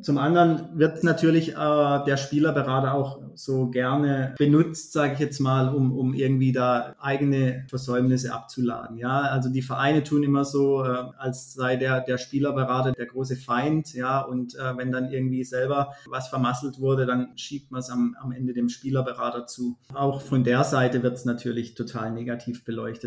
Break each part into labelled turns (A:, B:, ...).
A: Zum anderen wird natürlich der Spielerberater auch so gerne benutzt, sage ich jetzt mal, um irgendwie da eigene Versäumnisse abzuladen. Ja, also die Vereine tun immer so, als sei der Spielerberater der große Feind. Ja, und wenn dann irgendwie selber was vermasselt wurde, dann schiebt man es am Ende dem Spielerberater zu. Auch von der Seite wird es natürlich total negativ beleuchtet.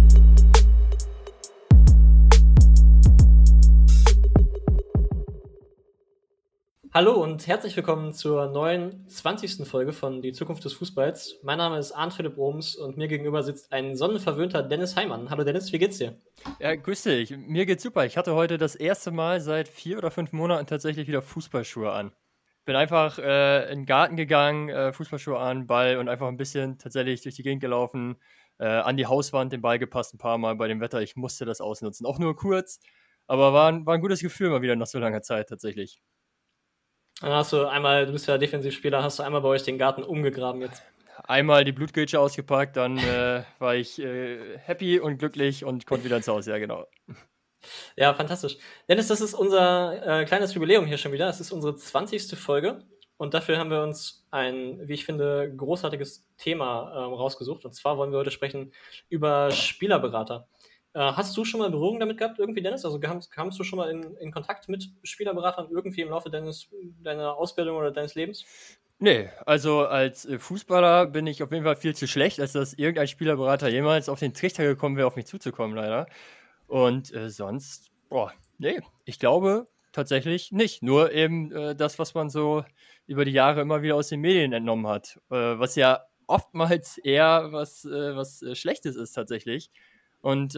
B: Hallo und herzlich willkommen zur neuen 20. Folge von Die Zukunft des Fußballs. Mein Name ist Arndt Philipp Roms und mir gegenüber sitzt ein sonnenverwöhnter Dennis Heimann. Hallo Dennis, wie geht's dir?
C: Ja, grüß dich. Mir geht's super. Ich hatte heute das erste Mal seit 4 oder 5 Monaten tatsächlich wieder Fußballschuhe an. Bin einfach in den Garten gegangen, Fußballschuhe an, Ball und einfach ein bisschen tatsächlich durch die Gegend gelaufen, an die Hauswand, den Ball gepasst ein paar Mal bei dem Wetter. Ich musste das ausnutzen. Auch nur kurz, aber war ein gutes Gefühl mal wieder nach so langer Zeit tatsächlich.
B: Dann hast du einmal, du bist ja Defensivspieler, hast du einmal bei euch den Garten umgegraben jetzt?
C: Einmal die Blutgrätsche ausgepackt, dann war ich happy und glücklich und konnte wieder ins Haus, ja genau.
B: Ja, fantastisch. Dennis, das ist unser kleines Jubiläum hier schon wieder. Es ist unsere 20. Folge und dafür haben wir uns ein, wie ich finde, großartiges Thema rausgesucht. Und zwar wollen wir heute sprechen über Spielerberater. Hast du schon mal Berührung damit gehabt, irgendwie, Dennis? Also kamst du schon mal in Kontakt mit Spielerberatern irgendwie im Laufe deiner Ausbildung oder deines Lebens?
C: Nee, also als Fußballer bin ich auf jeden Fall viel zu schlecht, als dass irgendein Spielerberater jemals auf den Trichter gekommen wäre, auf mich zuzukommen, leider. Und sonst, nee, ich glaube tatsächlich nicht. Nur eben das, was man so über die Jahre immer wieder aus den Medien entnommen hat. Was ja oftmals eher was Schlechtes ist tatsächlich. Und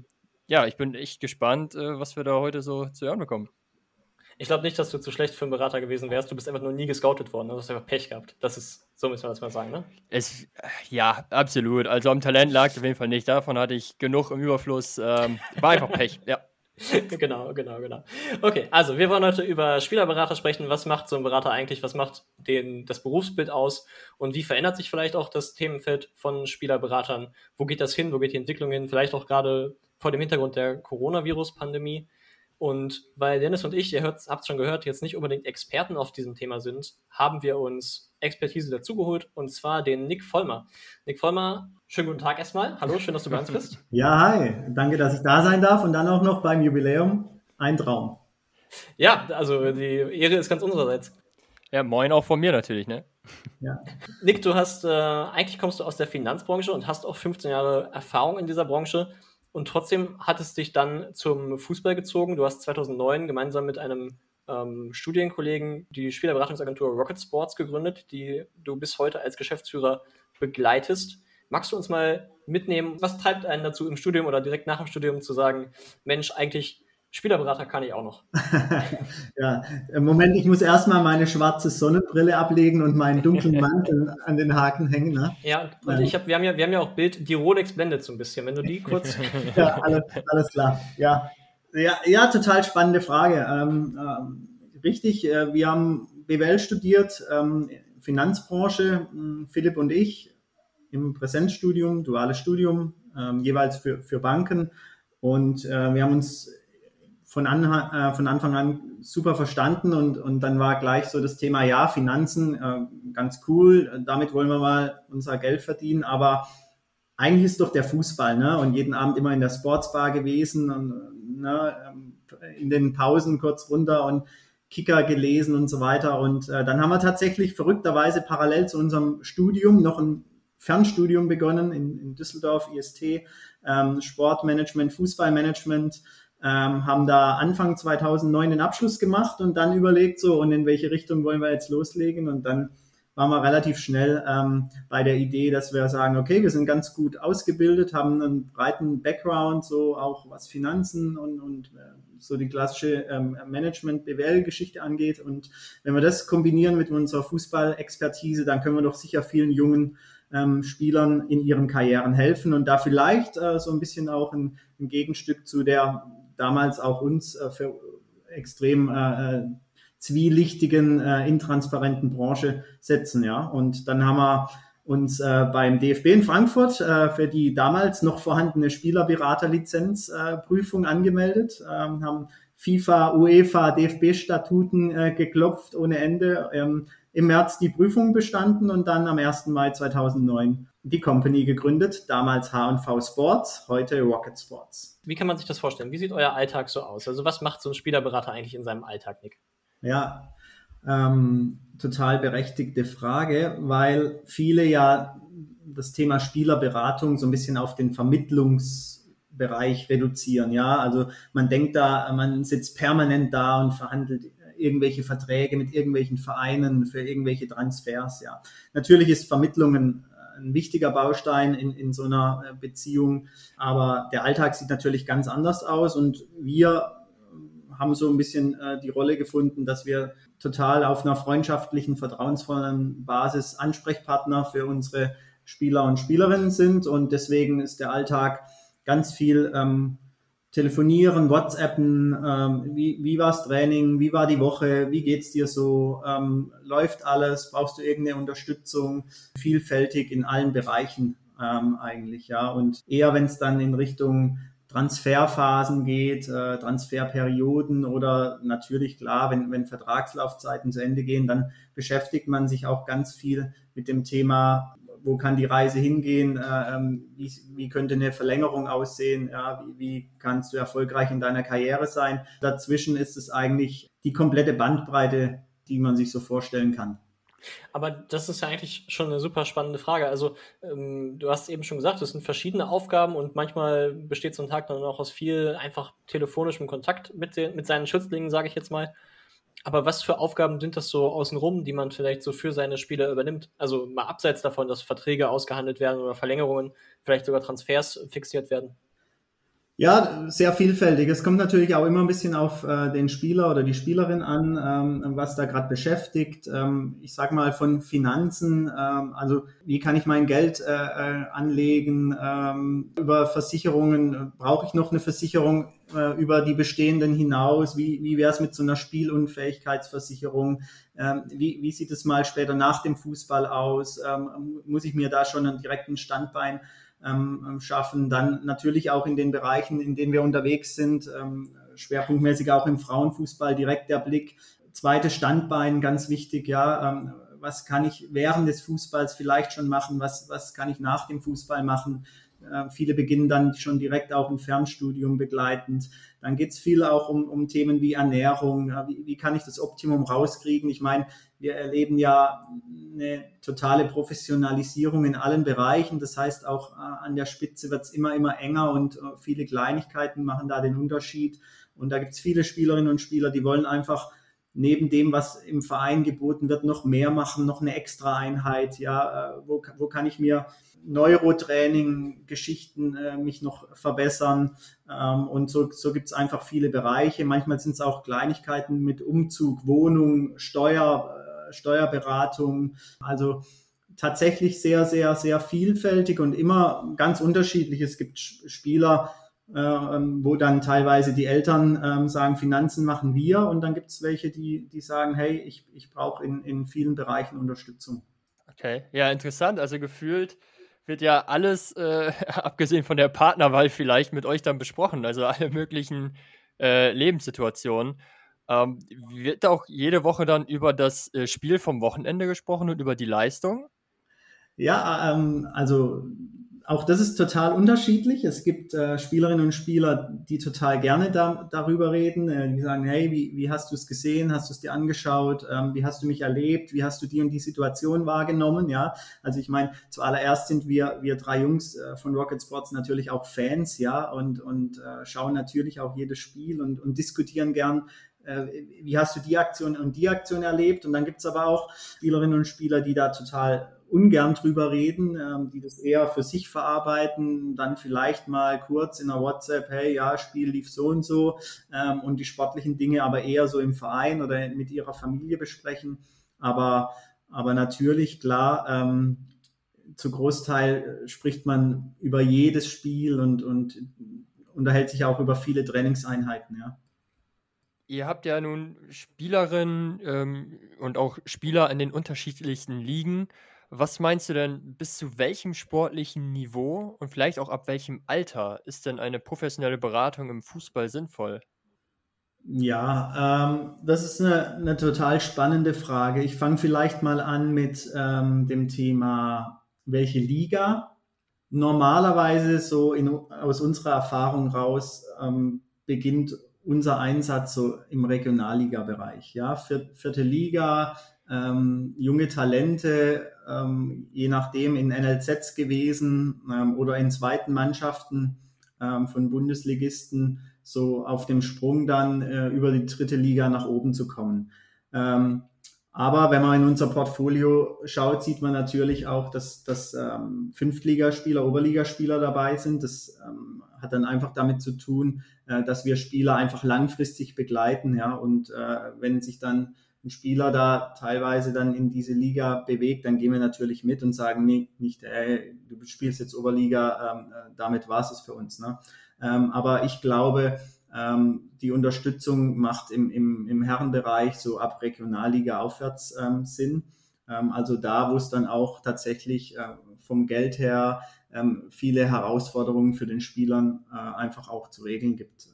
C: ich bin echt gespannt, was wir da heute so zu hören bekommen.
B: Ich glaube nicht, dass du zu schlecht für einen Berater gewesen wärst. Du bist einfach nur nie gescoutet worden. Du hast einfach Pech gehabt. So müssen wir das mal sagen, ne?
C: Ja, absolut. Also am Talent lag es auf jeden Fall nicht. Davon hatte ich genug im Überfluss. War einfach Pech, ja.
B: Genau. Okay, also wir wollen heute über Spielerberater sprechen. Was macht so ein Berater eigentlich? Was macht das Berufsbild aus? Und wie verändert sich vielleicht auch das Themenfeld von Spielerberatern? Wo geht das hin? Wo geht die Entwicklung hin? Vielleicht auch gerade vor dem Hintergrund der Coronavirus-Pandemie. Und weil Dennis und ich, ihr habt es schon gehört, jetzt nicht unbedingt Experten auf diesem Thema sind, haben wir uns Expertise dazugeholt, und zwar den Nick Vollmer. Nick Vollmer, schönen guten Tag erstmal. Hallo, schön, dass du bei uns bist.
A: Ja, hi. Danke, dass ich da sein darf und dann auch noch beim Jubiläum. Ein Traum.
B: Ja, also die Ehre ist ganz unsererseits.
C: Ja, moin auch von mir natürlich, ne?
A: Ja.
B: Nick, eigentlich kommst du aus der Finanzbranche und hast auch 15 Jahre Erfahrung in dieser Branche. Und trotzdem hat es dich dann zum Fußball gezogen. Du hast 2009 gemeinsam mit einem Studienkollegen die Spielerberatungsagentur Rocket Sports gegründet, die du bis heute als Geschäftsführer begleitest. Magst du uns mal mitnehmen, was treibt einen dazu im Studium oder direkt nach dem Studium zu sagen, Mensch, eigentlich Spielerberater kann ich auch noch?
A: Ja, im Moment, ich muss erstmal meine schwarze Sonnenbrille ablegen und meinen dunklen Mantel an den Haken hängen. Ne?
B: Ja, und wir haben ja auch Bild, die Rolex blendet so ein bisschen, wenn du die kurz...
A: Ja, alles klar. Ja, total spannende Frage. Richtig, wir haben BWL studiert, Finanzbranche, Philipp und ich, im Präsenzstudium, duales Studium, jeweils für Banken. Und wir haben uns von Anfang an super verstanden und dann war gleich so das Thema, ja, Finanzen, ganz cool, damit wollen wir mal unser Geld verdienen, aber eigentlich ist doch der Fußball, ne? Und jeden Abend immer in der Sportsbar gewesen und in den Pausen kurz runter und Kicker gelesen und so weiter. Und dann haben wir tatsächlich verrückterweise parallel zu unserem Studium noch ein Fernstudium begonnen in Düsseldorf, IST, Sportmanagement, Fußballmanagement, haben da Anfang 2009 den Abschluss gemacht und dann überlegt so, und in welche Richtung wollen wir jetzt loslegen? Und dann waren wir relativ schnell bei der Idee, dass wir sagen, okay, wir sind ganz gut ausgebildet, haben einen breiten Background, so auch was Finanzen und so die klassische Management-BWL-Geschichte angeht. Und wenn wir das kombinieren mit unserer Fußballexpertise, dann können wir doch sicher vielen jungen Spielern in ihren Karrieren helfen und da vielleicht so ein bisschen auch ein Gegenstück zu der damals auch uns für extrem zwielichtigen, intransparenten Branche setzen. Ja? Und dann haben wir uns beim DFB in Frankfurt für die damals noch vorhandene Spielerberaterlizenzprüfung angemeldet, haben FIFA, UEFA, DFB-Statuten geklopft ohne Ende. Im März die Prüfung bestanden und dann am 1. Mai 2009 die Company gegründet. Damals H&V Sports, heute Rocket Sports.
B: Wie kann man sich das vorstellen? Wie sieht euer Alltag so aus? Also was macht so ein Spielerberater eigentlich in seinem Alltag, Nick?
A: Ja, total berechtigte Frage, weil viele ja das Thema Spielerberatung so ein bisschen auf den Vermittlungsbereich reduzieren. Ja, also man denkt da, man sitzt permanent da und verhandelt irgendwelche Verträge mit irgendwelchen Vereinen für irgendwelche Transfers. Ja, natürlich ist Vermittlung ein wichtiger Baustein in so einer Beziehung, aber der Alltag sieht natürlich ganz anders aus und wir haben so ein bisschen die Rolle gefunden, dass wir total auf einer freundschaftlichen, vertrauensvollen Basis Ansprechpartner für unsere Spieler und Spielerinnen sind und deswegen ist der Alltag ganz viel telefonieren, WhatsAppen, wie war das Training, wie war die Woche, wie geht's dir so, läuft alles, brauchst du irgendeine Unterstützung, vielfältig in allen Bereichen eigentlich, ja, und eher wenn es dann in Richtung Transferphasen geht, Transferperioden oder natürlich klar, wenn Vertragslaufzeiten zu Ende gehen, dann beschäftigt man sich auch ganz viel mit dem Thema, wo kann die Reise hingehen, wie könnte eine Verlängerung aussehen, ja, wie kannst du erfolgreich in deiner Karriere sein. Dazwischen ist es eigentlich die komplette Bandbreite, die man sich so vorstellen kann.
B: Aber das ist ja eigentlich schon eine super spannende Frage. Also du hast eben schon gesagt, es sind verschiedene Aufgaben und manchmal besteht so ein Tag dann auch aus viel einfach telefonischem Kontakt mit seinen Schützlingen, sage ich jetzt mal. Aber was für Aufgaben sind das so außenrum, die man vielleicht so für seine Spieler übernimmt? Also mal abseits davon, dass Verträge ausgehandelt werden oder Verlängerungen, vielleicht sogar Transfers fixiert werden.
A: Ja, sehr vielfältig. Es kommt natürlich auch immer ein bisschen auf den Spieler oder die Spielerin an, was da gerade beschäftigt. Ich sage mal von Finanzen, also wie kann ich mein Geld anlegen? Über Versicherungen, brauche ich noch eine Versicherung über die bestehenden hinaus? Wie wäre es mit so einer Spielunfähigkeitsversicherung? Wie sieht es mal später nach dem Fußball aus? Muss ich mir da schon einen direkten Standbein schaffen, dann natürlich auch in den Bereichen, in denen wir unterwegs sind, schwerpunktmäßig auch im Frauenfußball, direkt der Blick, zweites Standbein, ganz wichtig, ja, was kann ich während des Fußballs vielleicht schon machen, was kann ich nach dem Fußball machen. Viele beginnen dann schon direkt auch ein Fernstudium begleitend. Dann geht es viel auch um Themen wie Ernährung. Wie kann ich das Optimum rauskriegen? Ich meine, wir erleben ja eine totale Professionalisierung in allen Bereichen. Das heißt, auch an der Spitze wird es immer enger und viele Kleinigkeiten machen da den Unterschied. Und da gibt es viele Spielerinnen und Spieler, die wollen einfach neben dem, was im Verein geboten wird, noch mehr machen, noch eine extra Einheit. Ja, wo kann ich mir Neurotraining, Geschichten mich noch verbessern und so gibt es einfach viele Bereiche. Manchmal sind es auch Kleinigkeiten mit Umzug, Wohnung, Steuerberatung. Also tatsächlich sehr, sehr, sehr vielfältig und immer ganz unterschiedlich. Es gibt Spieler, wo dann teilweise die Eltern sagen, Finanzen machen wir und dann gibt es welche, die sagen, hey, ich brauche in vielen Bereichen Unterstützung.
C: Okay, ja, interessant. Also gefühlt wird ja alles, abgesehen von der Partnerwahl vielleicht, mit euch dann besprochen. Also alle möglichen Lebenssituationen. Wird auch jede Woche dann über das Spiel vom Wochenende gesprochen und über die Leistung?
A: Ja, also auch das ist total unterschiedlich. Es gibt Spielerinnen und Spieler, die total gerne darüber reden. Die sagen, hey, wie hast du es gesehen? Hast du es dir angeschaut? Wie hast du mich erlebt? Wie hast du die und die Situation wahrgenommen? Ja, also ich meine, zuallererst sind wir drei Jungs von Rocket Sports natürlich auch Fans, ja, und schauen natürlich auch jedes Spiel und diskutieren gern, wie hast du die Aktion und die Aktion erlebt? Und dann gibt es aber auch Spielerinnen und Spieler, die da total ungern drüber reden, die das eher für sich verarbeiten, dann vielleicht mal kurz in einer WhatsApp, hey, ja, Spiel lief so und die sportlichen Dinge aber eher so im Verein oder mit ihrer Familie besprechen. Aber natürlich, klar, zu Großteil spricht man über jedes Spiel und unterhält sich auch über viele Trainingseinheiten, ja.
C: Ihr habt ja nun Spielerinnen und auch Spieler in den unterschiedlichsten Ligen. Was meinst du denn, bis zu welchem sportlichen Niveau und vielleicht auch ab welchem Alter ist denn eine professionelle Beratung im Fußball sinnvoll?
A: Ja, das ist eine total spannende Frage. Ich fange vielleicht mal an mit dem Thema, welche Liga. Normalerweise so aus unserer Erfahrung raus beginnt unser Einsatz so im Regionalliga-Bereich. Ja, vierte Liga, junge Talente, je nachdem in NLZs gewesen oder in zweiten Mannschaften von Bundesligisten, so auf dem Sprung dann über die dritte Liga nach oben zu kommen. Aber wenn man in unser Portfolio schaut, sieht man natürlich auch, dass Fünftligaspieler, Oberligaspieler dabei sind. Das hat dann einfach damit zu tun, dass wir Spieler einfach langfristig begleiten. Ja? Und wenn sich dann ein Spieler da teilweise dann in diese Liga bewegt, dann gehen wir natürlich mit und sagen, nee, nicht, du spielst jetzt Oberliga, damit war es für uns. Ne? Aber ich glaube, die Unterstützung macht im Herrenbereich so ab Regionalliga aufwärts Sinn. Also da, wo es dann auch tatsächlich vom Geld her viele Herausforderungen für den Spielern einfach auch zu regeln gibt.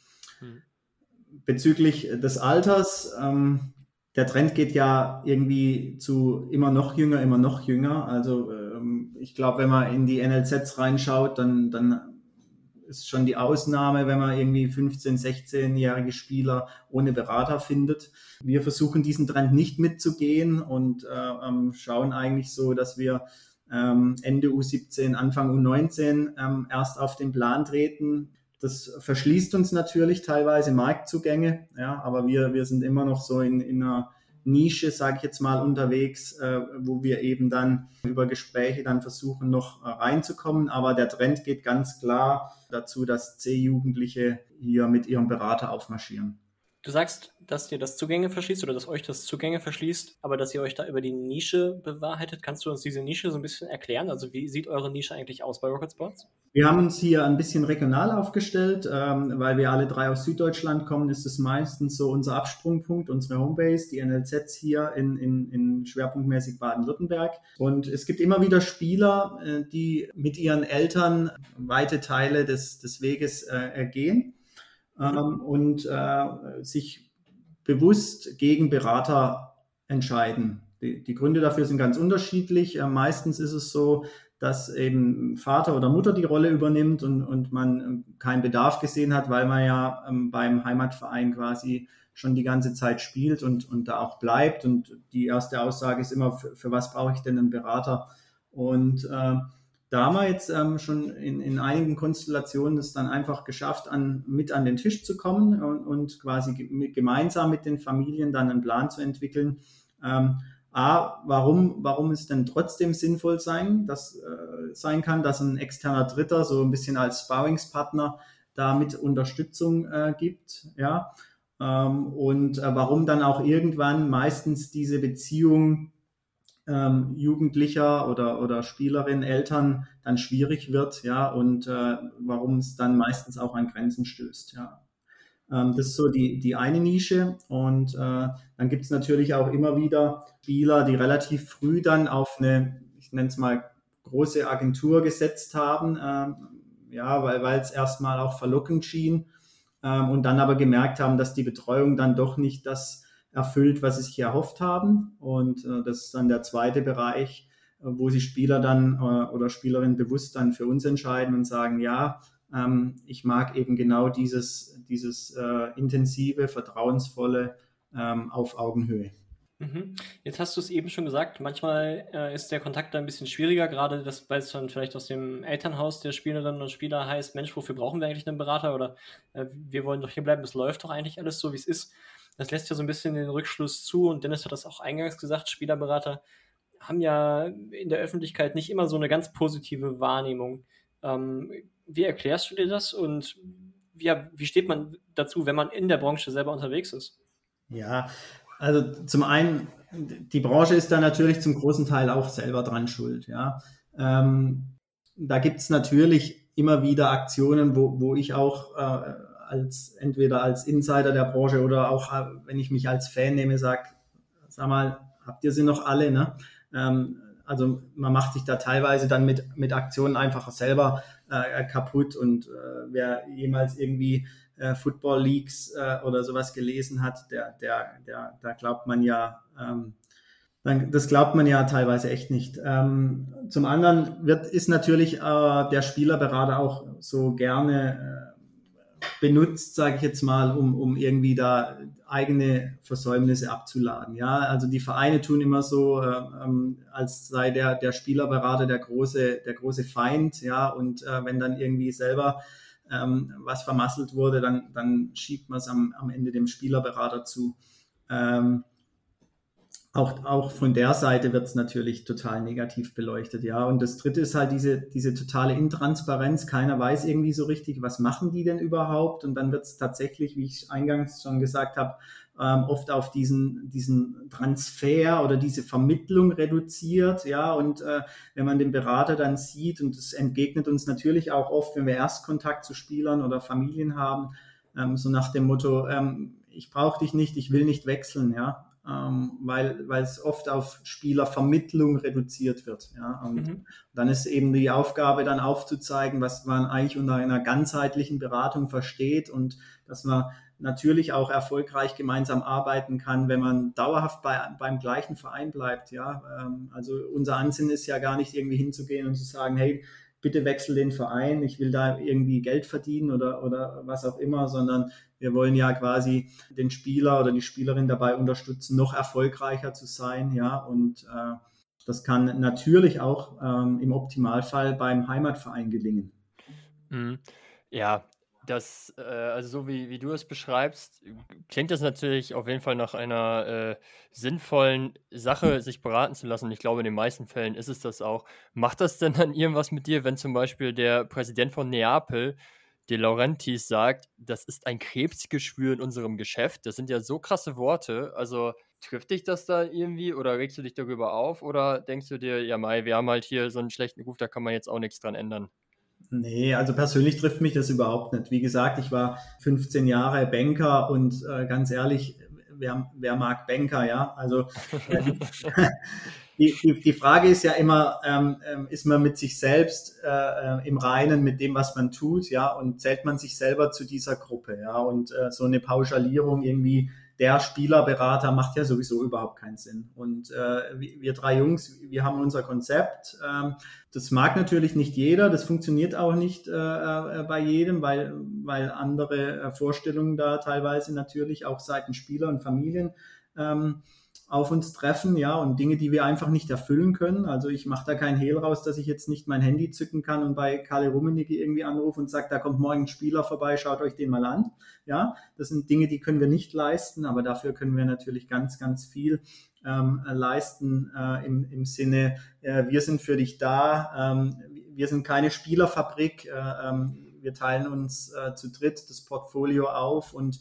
A: Bezüglich des Alters, der Trend geht ja irgendwie zu immer noch jünger. Also ich glaube, wenn man in die NLZs reinschaut, dann ist schon die Ausnahme, wenn man irgendwie 15-, 16-jährige Spieler ohne Berater findet. Wir versuchen diesen Trend nicht mitzugehen und schauen eigentlich so, dass wir Ende U17, Anfang U19 erst auf den Plan treten. Das verschließt uns natürlich teilweise Marktzugänge, ja, aber wir sind immer noch so in einer Nische, sage ich jetzt mal, unterwegs, wo wir eben dann über Gespräche dann versuchen, noch reinzukommen. Aber der Trend geht ganz klar dazu, dass C-Jugendliche hier mit ihrem Berater aufmarschieren.
B: Du sagst, dass dir das Zugänge verschließt oder dass euch das Zugänge verschließt, aber dass ihr euch da über die Nische bewahrheitet. Kannst du uns diese Nische so ein bisschen erklären? Also wie sieht eure Nische eigentlich aus bei Rocket Sports?
A: Wir haben uns hier ein bisschen regional aufgestellt, weil wir alle drei aus Süddeutschland kommen, ist es meistens so unser Absprungpunkt, unsere Homebase, die NLZs hier in schwerpunktmäßig Baden-Württemberg. Und es gibt immer wieder Spieler, die mit ihren Eltern weite Teile des Weges gehen. Und sich bewusst gegen Berater entscheiden. Die Gründe dafür sind ganz unterschiedlich. Meistens ist es so, dass eben Vater oder Mutter die Rolle übernimmt und man keinen Bedarf gesehen hat, weil man ja beim Heimatverein quasi schon die ganze Zeit spielt und da auch bleibt. Und die erste Aussage ist immer, für was brauche ich denn einen Berater? Und da haben wir jetzt schon in einigen Konstellationen es dann einfach geschafft, mit an den Tisch zu kommen und quasi gemeinsam mit den Familien dann einen Plan zu entwickeln. Warum es denn trotzdem sinnvoll sein kann, dass ein externer Dritter so ein bisschen als Sparringspartner da mit Unterstützung gibt, ja. Und warum dann auch irgendwann meistens diese Beziehung Jugendlicher oder Spielerin, Eltern dann schwierig wird, ja, und warum es dann meistens auch an Grenzen stößt, ja. Das ist so die eine Nische und dann gibt es natürlich auch immer wieder Spieler, die relativ früh dann auf eine, ich nenne es mal, große Agentur gesetzt haben, ja, weil es erstmal auch verlockend schien und dann aber gemerkt haben, dass die Betreuung dann doch nicht das erfüllt, was sie sich erhofft haben. Und das ist dann der zweite Bereich, wo sich Spieler dann oder Spielerinnen bewusst dann für uns entscheiden und sagen, ja, ich mag eben genau dieses intensive, vertrauensvolle auf Augenhöhe.
B: Jetzt hast du es eben schon gesagt, manchmal ist der Kontakt da ein bisschen schwieriger, gerade weil es dann vielleicht aus dem Elternhaus der Spielerinnen und Spieler heißt, Mensch, wofür brauchen wir eigentlich einen Berater? Oder wir wollen doch hier bleiben, es läuft doch eigentlich alles so, wie es ist. Das lässt ja so ein bisschen den Rückschluss zu und Dennis hat das auch eingangs gesagt, Spielerberater haben ja in der Öffentlichkeit nicht immer so eine ganz positive Wahrnehmung. Wie erklärst du dir das und wie steht man dazu, wenn man in der Branche selber unterwegs ist?
A: Ja, also zum einen, die Branche ist da natürlich zum großen Teil auch selber dran schuld. Ja. Da gibt es natürlich immer wieder Aktionen, wo ich auch entweder als Insider der Branche oder auch, wenn ich mich als Fan nehme, sag mal, habt ihr sie noch alle? Ne? Also man macht sich da teilweise dann mit Aktionen einfach selber kaputt und wer jemals irgendwie Football Leagues oder sowas gelesen hat, da glaubt man ja, das glaubt man ja teilweise echt nicht. Zum anderen ist natürlich der Spielerberater auch so gerne benutzt, sage ich jetzt mal, um irgendwie da eigene Versäumnisse abzuladen. Ja, also die Vereine tun immer so, als sei der Spielerberater der große Feind. Ja, und wenn dann irgendwie selber was vermasselt wurde, dann schiebt man es am Ende dem Spielerberater zu. Auch von der Seite wird es natürlich total negativ beleuchtet, ja. Und das Dritte ist halt diese totale Intransparenz. Keiner weiß irgendwie so richtig, was machen die denn überhaupt? Und dann wird es tatsächlich, wie ich eingangs schon gesagt habe, oft auf diesen Transfer oder diese Vermittlung reduziert, ja. Und wenn man den Berater dann sieht, und das entgegnet uns natürlich auch oft, wenn wir Erstkontakt zu Spielern oder Familien haben, so nach dem Motto, ich brauche dich nicht, ich will nicht wechseln, ja. Weil es oft auf Spielervermittlung reduziert wird. Ja? Und dann ist eben die Aufgabe, dann aufzuzeigen, was man eigentlich unter einer ganzheitlichen Beratung versteht und dass man natürlich auch erfolgreich gemeinsam arbeiten kann, wenn man dauerhaft beim gleichen Verein bleibt. Ja? Also unser Ansinnen ist ja gar nicht irgendwie hinzugehen und zu sagen, hey, bitte wechsel den Verein, ich will da irgendwie Geld verdienen oder was auch immer, sondern wir wollen ja quasi den Spieler oder die Spielerin dabei unterstützen, noch erfolgreicher zu sein, ja, und das kann natürlich auch im Optimalfall beim Heimatverein gelingen.
C: Ja, also so wie du es beschreibst, klingt das natürlich auf jeden Fall nach einer sinnvollen Sache, sich beraten zu lassen. Und ich glaube, in den meisten Fällen ist es das auch. Macht das denn dann irgendwas mit dir, wenn zum Beispiel der Präsident von Neapel, De Laurentiis, sagt, das ist ein Krebsgeschwür in unserem Geschäft? Das sind ja so krasse Worte. Also trifft dich das da irgendwie oder regst du dich darüber auf? Oder denkst du dir, ja Mai, wir haben halt hier so einen schlechten Ruf, da kann man jetzt auch nichts dran ändern?
A: Nee, also persönlich trifft mich das überhaupt nicht. Wie gesagt, ich war 15 Jahre Banker und ganz ehrlich, wer mag Banker, ja? Also die Frage ist ja immer, ist man mit sich selbst im Reinen mit dem, was man tut, ja? Und zählt man sich selber zu dieser Gruppe, ja? Und so eine Pauschalierung irgendwie, der Spielerberater macht ja sowieso überhaupt keinen Sinn. Und wir drei Jungs, wir haben unser Konzept. Das mag natürlich nicht jeder, das funktioniert auch nicht bei jedem, weil andere Vorstellungen da teilweise natürlich auch seitens Spieler und Familien auf uns treffen, ja, und Dinge, die wir einfach nicht erfüllen können. Also ich mache da keinen Hehl raus, dass ich jetzt nicht mein Handy zücken kann und bei Kalle Rummenigge irgendwie anrufe und sage, da kommt morgen ein Spieler vorbei, schaut euch den mal an. Ja, das sind Dinge, die können wir nicht leisten, aber dafür können wir natürlich ganz, ganz viel leisten im Sinne, wir sind für dich da, wir sind keine Spielerfabrik, wir teilen uns zu dritt das Portfolio auf und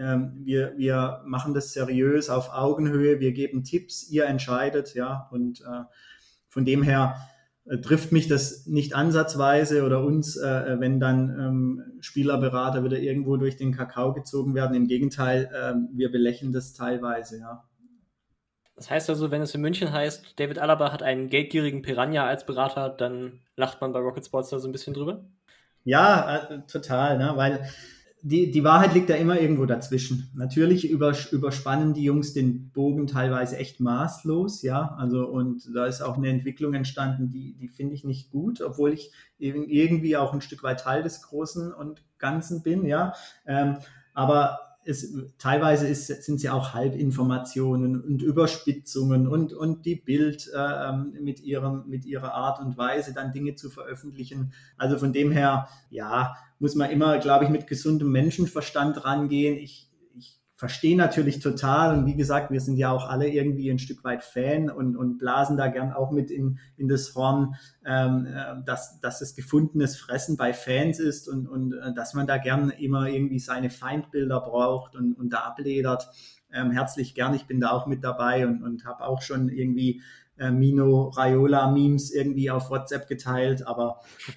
A: wir machen das seriös auf Augenhöhe, wir geben Tipps, ihr entscheidet, ja, und von dem her trifft mich das nicht ansatzweise oder uns, wenn dann Spielerberater wieder irgendwo durch den Kakao gezogen werden. Im Gegenteil, wir belächeln das teilweise, ja.
B: Das heißt also, wenn es in München heißt, David Alaba hat einen geldgierigen Piranha als Berater, dann lacht man bei Rocket Sports da so ein bisschen drüber?
A: Ja, total, ne? Weil die Wahrheit liegt da immer irgendwo dazwischen. Natürlich überspannen die Jungs den Bogen teilweise echt maßlos, ja. Also, und da ist auch eine Entwicklung entstanden, die finde ich nicht gut, obwohl ich irgendwie auch ein Stück weit Teil des Großen und Ganzen bin, ja. Aber teilweise sind es ja auch Halbinformationen und Überspitzungen und die Bild mit ihrer Art und Weise dann Dinge zu veröffentlichen. Also von dem her, ja, muss man immer, glaube ich, mit gesundem Menschenverstand rangehen. Ich verstehe natürlich total und wie gesagt, wir sind ja auch alle irgendwie ein Stück weit Fan und blasen da gern auch mit in das Horn, dass es gefundenes Fressen bei Fans ist und dass man da gern immer irgendwie seine Feindbilder braucht und da abledert. Herzlich gern, ich bin da auch mit dabei und habe auch schon irgendwie Mino Raiola-Memes irgendwie auf WhatsApp geteilt, aber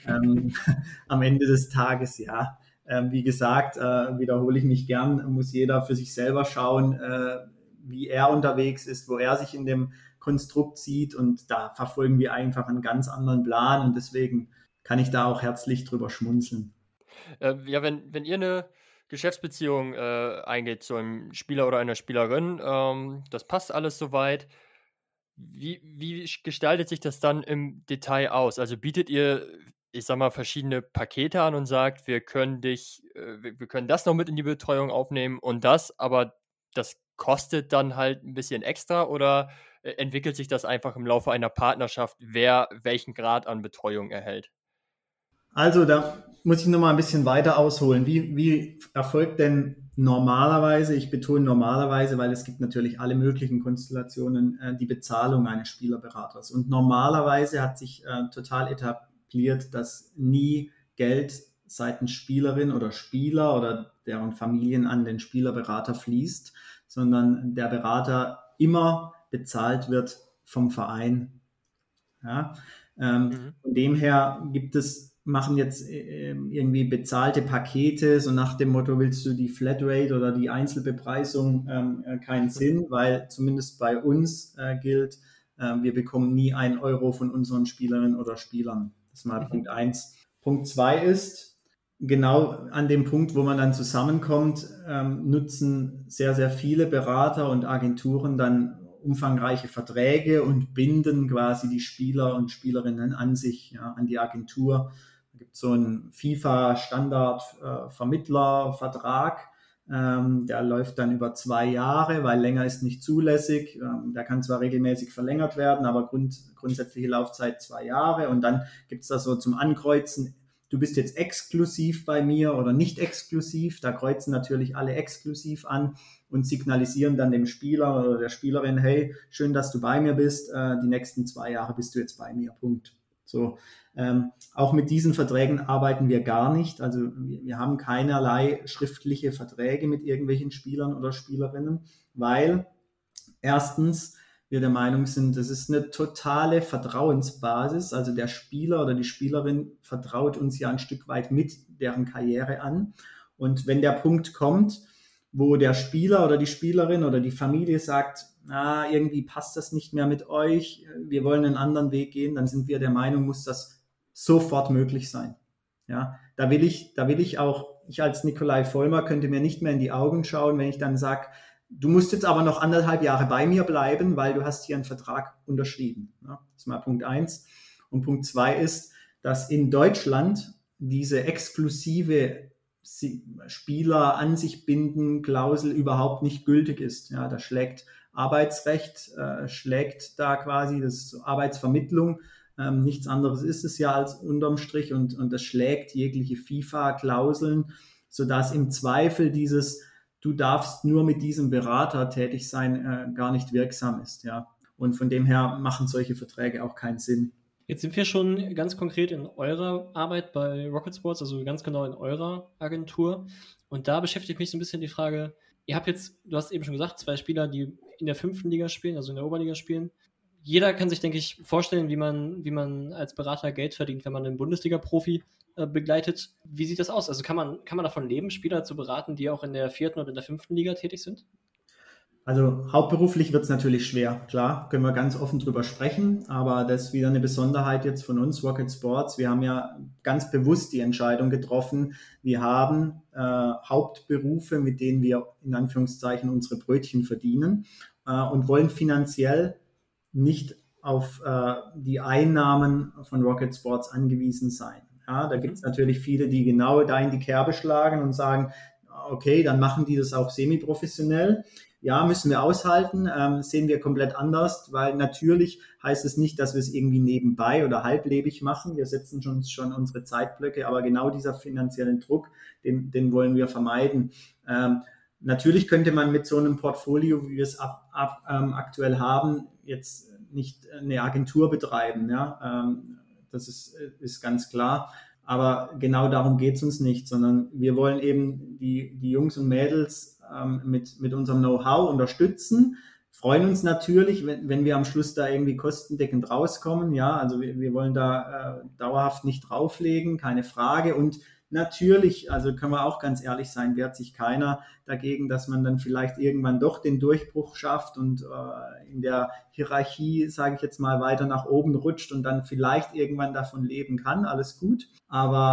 A: am Ende des Tages, ja, wie gesagt, wiederhole ich mich gern, muss jeder für sich selber schauen, wie er unterwegs ist, wo er sich in dem Konstrukt sieht und da verfolgen wir einfach einen ganz anderen Plan und deswegen kann ich da auch herzlich drüber schmunzeln.
C: Ja, wenn ihr eine Geschäftsbeziehung eingeht zu einem Spieler oder einer Spielerin. Das passt alles soweit. Wie gestaltet sich das dann im Detail aus? Also bietet ihr, ich sag mal, verschiedene Pakete an und sagt, wir können wir können das noch mit in die Betreuung aufnehmen und das, aber das kostet dann halt ein bisschen extra oder entwickelt sich das einfach im Laufe einer Partnerschaft, wer welchen Grad an Betreuung erhält?
A: Also da muss ich nochmal ein bisschen weiter ausholen. Wie erfolgt denn normalerweise, ich betone normalerweise, weil es gibt natürlich alle möglichen Konstellationen, die Bezahlung eines Spielerberaters. Und normalerweise hat sich total etabliert, dass nie Geld seitens Spielerin oder Spieler oder deren Familien an den Spielerberater fließt, sondern der Berater immer bezahlt wird vom Verein. Ja?
C: Mhm.
A: Von dem her machen jetzt irgendwie bezahlte Pakete, so nach dem Motto, willst du die Flatrate oder die Einzelbepreisung, keinen Sinn, weil zumindest bei uns gilt, wir bekommen nie 1 Euro von unseren Spielerinnen oder Spielern. Das ist mal Punkt 1. Punkt 2 ist, genau an dem Punkt, wo man dann zusammenkommt, nutzen sehr, sehr viele Berater und Agenturen dann umfangreiche Verträge und binden quasi die Spieler und Spielerinnen an sich, ja, an die Agentur. Da gibt es so einen FIFA-Standard-Vermittlervertrag, der läuft dann über 2 Jahre, weil länger ist nicht zulässig. Der kann zwar regelmäßig verlängert werden, aber grundsätzliche Laufzeit 2 Jahre. Und dann gibt es da so zum Ankreuzen, du bist jetzt exklusiv bei mir oder nicht exklusiv. Da kreuzen natürlich alle exklusiv an und signalisieren dann dem Spieler oder der Spielerin, hey, schön, dass du bei mir bist. Die nächsten 2 Jahre bist du jetzt bei mir. Punkt. So. Auch mit diesen Verträgen arbeiten wir gar nicht. Also wir haben keinerlei schriftliche Verträge mit irgendwelchen Spielern oder Spielerinnen, weil erstens wir der Meinung sind, das ist eine totale Vertrauensbasis. Also der Spieler oder die Spielerin vertraut uns ja ein Stück weit mit deren Karriere an. Und wenn der Punkt kommt, wo der Spieler oder die Spielerin oder die Familie sagt, irgendwie passt das nicht mehr mit euch, wir wollen einen anderen Weg gehen, dann sind wir der Meinung, muss das sofort möglich sein. Ja, da will ich auch, ich als Nikolai Vollmer könnte mir nicht mehr in die Augen schauen, wenn ich dann sage, du musst jetzt aber noch 1,5 Jahre bei mir bleiben, weil du hast hier einen Vertrag unterschrieben. Ja, das ist mal Punkt 1. Und Punkt 2 ist, dass in Deutschland diese exklusive Spieler an sich binden Klausel überhaupt nicht gültig ist. Ja, da schlägt Arbeitsrecht, schlägt da quasi das Arbeitsvermittlung. Nichts anderes ist es ja als unterm Strich und das schlägt jegliche FIFA-Klauseln, sodass im Zweifel dieses du darfst nur mit diesem Berater tätig sein, gar nicht wirksam ist. Ja. Und von dem her machen solche Verträge auch keinen Sinn.
B: Jetzt sind wir schon ganz konkret in eurer Arbeit bei Rocket Sports, also ganz genau in eurer Agentur. Und da beschäftigt mich so ein bisschen die Frage, ihr habt jetzt, du hast eben schon gesagt, 2 Spieler, die in der 5. Liga spielen, also in der Oberliga spielen. Jeder kann sich, denke ich, vorstellen, wie man als Berater Geld verdient, wenn man einen Bundesliga-Profi begleitet. Wie sieht das aus? Also kann man davon leben, Spieler zu beraten, die auch in der 4. oder in der 5. Liga tätig sind?
A: Also hauptberuflich wird es natürlich schwer, klar, können wir ganz offen drüber sprechen, aber das ist wieder eine Besonderheit jetzt von uns, Rocket Sports. Wir haben ja ganz bewusst die Entscheidung getroffen, wir haben Hauptberufe, mit denen wir in Anführungszeichen unsere Brötchen verdienen und wollen finanziell nicht auf die Einnahmen von Rocket Sports angewiesen sein. Ja, da gibt es natürlich viele, die genau da in die Kerbe schlagen und sagen, okay, dann machen die das auch semi-professionell. Ja, müssen wir aushalten, sehen wir komplett anders, weil natürlich heißt es nicht, dass wir es irgendwie nebenbei oder halblebig machen. Wir setzen schon unsere Zeitblöcke, aber genau dieser finanziellen Druck, den wollen wir vermeiden. Natürlich könnte man mit so einem Portfolio, wie wir es aktuell haben, jetzt nicht eine Agentur betreiben. Ja? Das ist ganz klar. Aber genau darum geht es uns nicht, sondern wir wollen eben die Jungs und Mädels mit unserem Know-how unterstützen, freuen uns natürlich, wenn wir am Schluss da irgendwie kostendeckend rauskommen. Ja, also wir wollen da dauerhaft nicht drauflegen, keine Frage. Und natürlich, also können wir auch ganz ehrlich sein, wehrt sich keiner dagegen, dass man dann vielleicht irgendwann doch den Durchbruch schafft und in der Hierarchie, sage ich jetzt mal, weiter nach oben rutscht und dann vielleicht irgendwann davon leben kann. Alles gut. Aber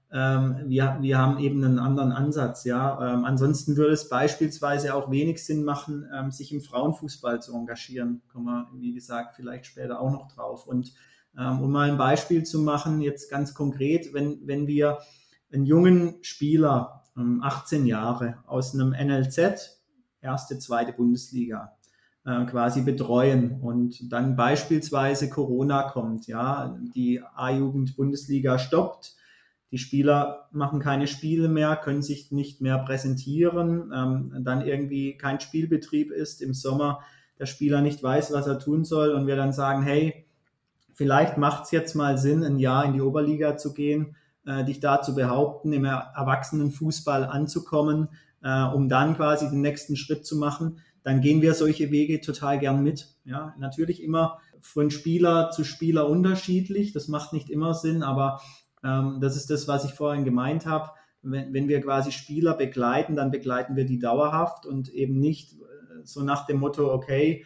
A: Wir haben eben einen anderen Ansatz. Ja. Ansonsten würde es beispielsweise auch wenig Sinn machen, sich im Frauenfußball zu engagieren. Kommen wir, wie gesagt, vielleicht später auch noch drauf. Und um mal ein Beispiel zu machen, jetzt ganz konkret, wenn wir einen jungen Spieler, 18 Jahre, aus einem NLZ, erste, zweite Bundesliga, quasi betreuen und dann beispielsweise Corona kommt, ja, die A-Jugend-Bundesliga stoppt, die Spieler machen keine Spiele mehr, können sich nicht mehr präsentieren, dann irgendwie kein Spielbetrieb ist im Sommer, der Spieler nicht weiß, was er tun soll und wir dann sagen, hey, vielleicht macht es jetzt mal Sinn, ein Jahr in die Oberliga zu gehen, dich da zu behaupten, im Erwachsenenfußball anzukommen, um dann quasi den nächsten Schritt zu machen, dann gehen wir solche Wege total gern mit. Ja, natürlich immer von Spieler zu Spieler unterschiedlich, das macht nicht immer Sinn, aber das ist das, was ich vorhin gemeint habe. Wenn wir quasi Spieler begleiten, dann begleiten wir die dauerhaft und eben nicht so nach dem Motto, okay,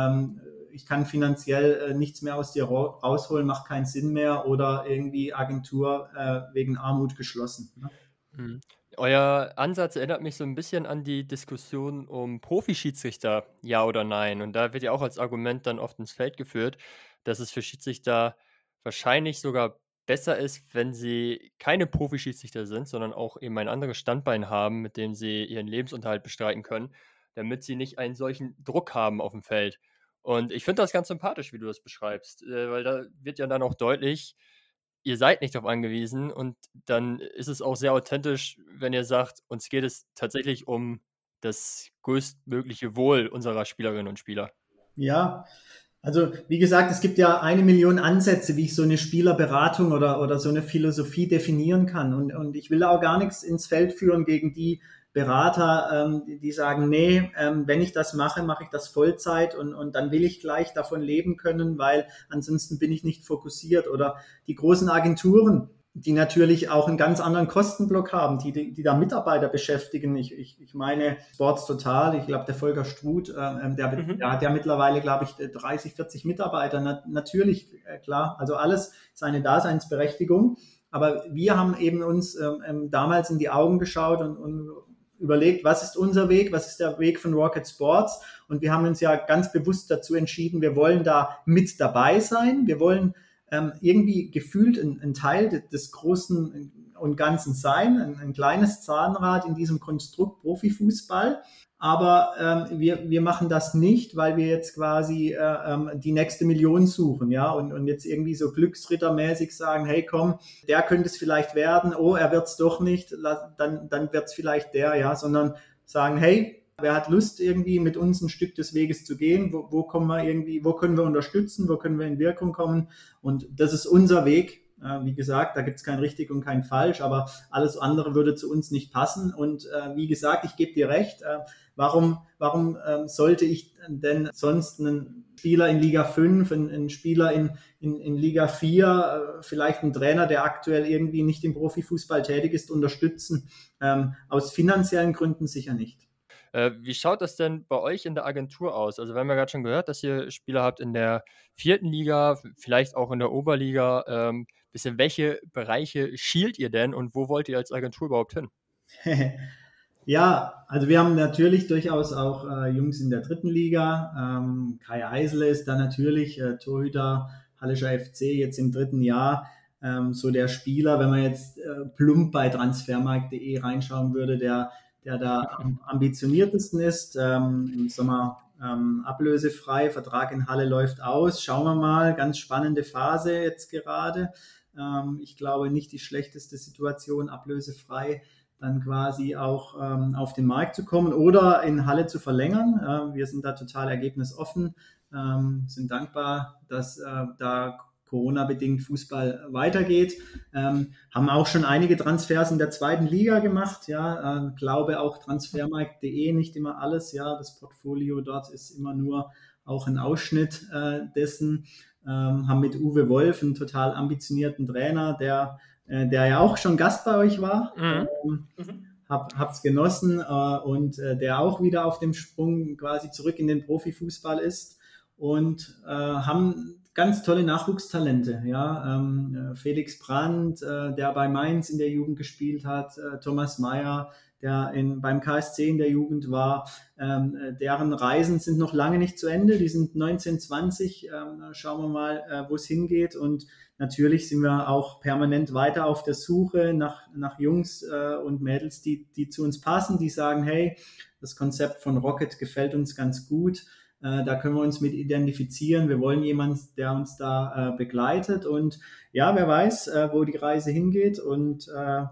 A: ich kann finanziell nichts mehr aus dir rausholen, macht keinen Sinn mehr oder irgendwie Agentur wegen Armut geschlossen. Ne?
C: Mhm. Euer Ansatz erinnert mich so ein bisschen an die Diskussion um Profischiedsrichter, ja oder nein. Und da wird ja auch als Argument dann oft ins Feld geführt, dass es für Schiedsrichter wahrscheinlich sogar besser ist, wenn sie keine Profischiedsrichter sind, sondern auch eben ein anderes Standbein haben, mit dem sie ihren Lebensunterhalt bestreiten können, damit sie nicht einen solchen Druck haben auf dem Feld. Und ich finde das ganz sympathisch, wie du das beschreibst, weil da wird ja dann auch deutlich, ihr seid nicht darauf angewiesen und dann ist es auch sehr authentisch, wenn ihr sagt, uns geht es tatsächlich um das größtmögliche Wohl unserer Spielerinnen und Spieler.
A: Ja, also wie gesagt, es gibt ja 1 Million Ansätze, wie ich so eine Spielerberatung oder so eine Philosophie definieren kann. Und ich will auch gar nichts ins Feld führen gegen die Berater, die sagen, nee, wenn ich das mache, mache ich das Vollzeit und dann will ich gleich davon leben können, weil ansonsten bin ich nicht fokussiert. Oder die großen Agenturen, die natürlich auch einen ganz anderen Kostenblock haben, die da Mitarbeiter beschäftigen. Ich meine Sports Total, ich glaube der Volker Struth, der hat ja mittlerweile, glaube ich, 30, 40 Mitarbeiter. Natürlich, klar, also alles seine Daseinsberechtigung. Aber wir haben eben uns damals in die Augen geschaut und überlegt, was ist unser Weg, was ist der Weg von Rocket Sports, und wir haben uns ja ganz bewusst dazu entschieden, wir wollen da mit dabei sein, wir wollen irgendwie gefühlt ein Teil des Großen und Ganzen sein, ein kleines Zahnrad in diesem Konstrukt Profifußball. Aber wir machen das nicht, weil wir jetzt quasi die nächste Million suchen, ja, und jetzt irgendwie so glücksrittermäßig sagen, hey komm, der könnte es vielleicht werden, oh, er wird es doch nicht, dann wird es vielleicht der, ja, sondern sagen, hey, wer hat Lust, irgendwie mit uns ein Stück des Weges zu gehen, wo können wir unterstützen, wo können wir in Wirkung kommen, und das ist unser Weg. Wie gesagt, da gibt es kein richtig und kein falsch, aber alles andere würde zu uns nicht passen. Und wie gesagt, ich gebe dir recht, warum sollte ich denn sonst einen Spieler in Liga 5, einen Spieler in Liga 4, vielleicht einen Trainer, der aktuell irgendwie nicht im Profifußball tätig ist, unterstützen? Aus finanziellen Gründen sicher nicht.
C: Wie schaut das denn bei euch in der Agentur aus? Also wir haben ja gerade schon gehört, dass ihr Spieler habt in der 4. Liga, vielleicht auch in der Oberliga. Bisschen welche Bereiche schielt ihr denn und wo wollt ihr als Agentur überhaupt hin?
A: Ja, also wir haben natürlich durchaus auch Jungs in der 3. Liga. Kai Eisele ist da natürlich Torhüter, Hallischer FC, jetzt im 3. Jahr. So der Spieler, wenn man jetzt plump bei transfermarkt.de reinschauen würde, der da am ambitioniertesten ist. Im Sommer ablösefrei, Vertrag in Halle läuft aus. Schauen wir mal, ganz spannende Phase jetzt gerade. Ich glaube nicht die schlechteste Situation, ablösefrei dann quasi auch auf den Markt zu kommen oder in Halle zu verlängern. Wir sind da total ergebnisoffen, sind dankbar, dass da Corona-bedingt Fußball weitergeht. Haben auch schon einige Transfers in der 2. Liga gemacht. Ja, glaube auch transfermarkt.de nicht immer alles. Ja, das Portfolio dort ist immer nur auch ein Ausschnitt dessen. Haben mit Uwe Wolf einen total ambitionierten Trainer, der ja auch schon Gast bei euch war. Hab's genossen und der auch wieder auf dem Sprung quasi zurück in den Profifußball ist. und haben ganz tolle Nachwuchstalente. Ja? Felix Brandt, der bei Mainz in der Jugend gespielt hat, Thomas Meyer, der beim KSC in der Jugend war. Deren Reisen sind noch lange nicht zu Ende. Die sind 19, 20. Schauen wir mal, wo es hingeht. Und natürlich sind wir auch permanent weiter auf der Suche nach Jungs und Mädels, die zu uns passen, die sagen, hey, das Konzept von Rocket gefällt uns ganz gut. Da können wir uns mit identifizieren. Wir wollen jemanden, der uns da begleitet. Und ja, wer weiß, wo die Reise hingeht. Und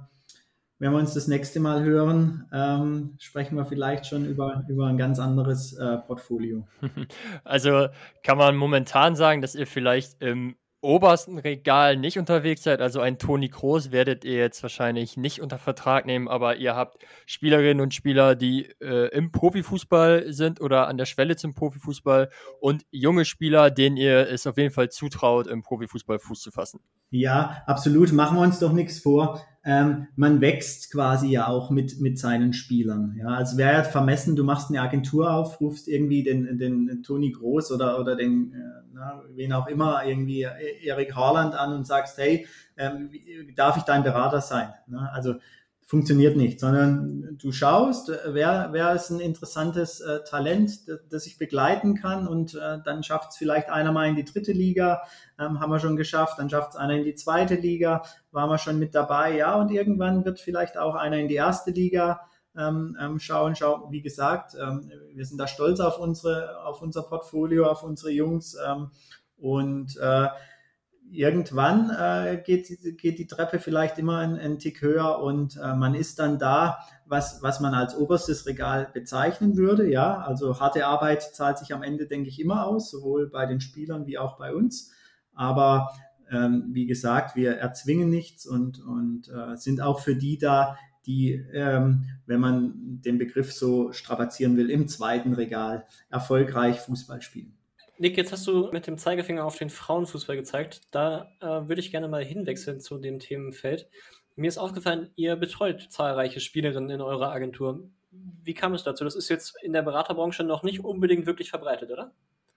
A: wenn wir uns das nächste Mal hören, sprechen wir vielleicht schon über ein ganz anderes Portfolio.
C: Also kann man momentan sagen, dass ihr vielleicht im obersten Regal nicht unterwegs seid, also ein Toni Kroos werdet ihr jetzt wahrscheinlich nicht unter Vertrag nehmen, aber ihr habt Spielerinnen und Spieler, die im Profifußball sind oder an der Schwelle zum Profifußball und junge Spieler, denen ihr es auf jeden Fall zutraut, im Profifußball Fuß zu fassen.
A: Ja, absolut. Machen wir uns doch nichts vor. Man wächst quasi ja auch mit seinen Spielern. Ja, also wäre ja vermessen, du machst eine Agentur auf, rufst irgendwie den Toni Kroos oder den, wen auch immer, irgendwie Erik Haaland an und sagst, hey, darf ich dein Berater sein? Also funktioniert nicht, sondern du schaust, wer ist ein interessantes Talent, das ich begleiten kann und dann schafft es vielleicht einer mal in die 3. Liga, haben wir schon geschafft, dann schafft es einer in die 2. Liga, waren wir schon mit dabei, ja, und irgendwann wird vielleicht auch einer in die 1. Liga schauen, wie gesagt, wir sind da stolz auf unser Portfolio, auf unsere Jungs und irgendwann geht die Treppe vielleicht immer einen Tick höher und man ist dann da, was man als oberstes Regal bezeichnen würde. Ja, also harte Arbeit zahlt sich am Ende, denke ich, immer aus, sowohl bei den Spielern wie auch bei uns. Aber wie gesagt, wir erzwingen nichts und sind auch für die da, die, wenn man den Begriff so strapazieren will, im 2. Regal erfolgreich Fußball spielen.
B: Nick, jetzt hast du mit dem Zeigefinger auf den Frauenfußball gezeigt. Da würde ich gerne mal hinwechseln zu dem Themenfeld. Mir ist aufgefallen, ihr betreut zahlreiche Spielerinnen in eurer Agentur. Wie kam es dazu? Das ist jetzt in der Beraterbranche noch nicht unbedingt wirklich verbreitet, oder?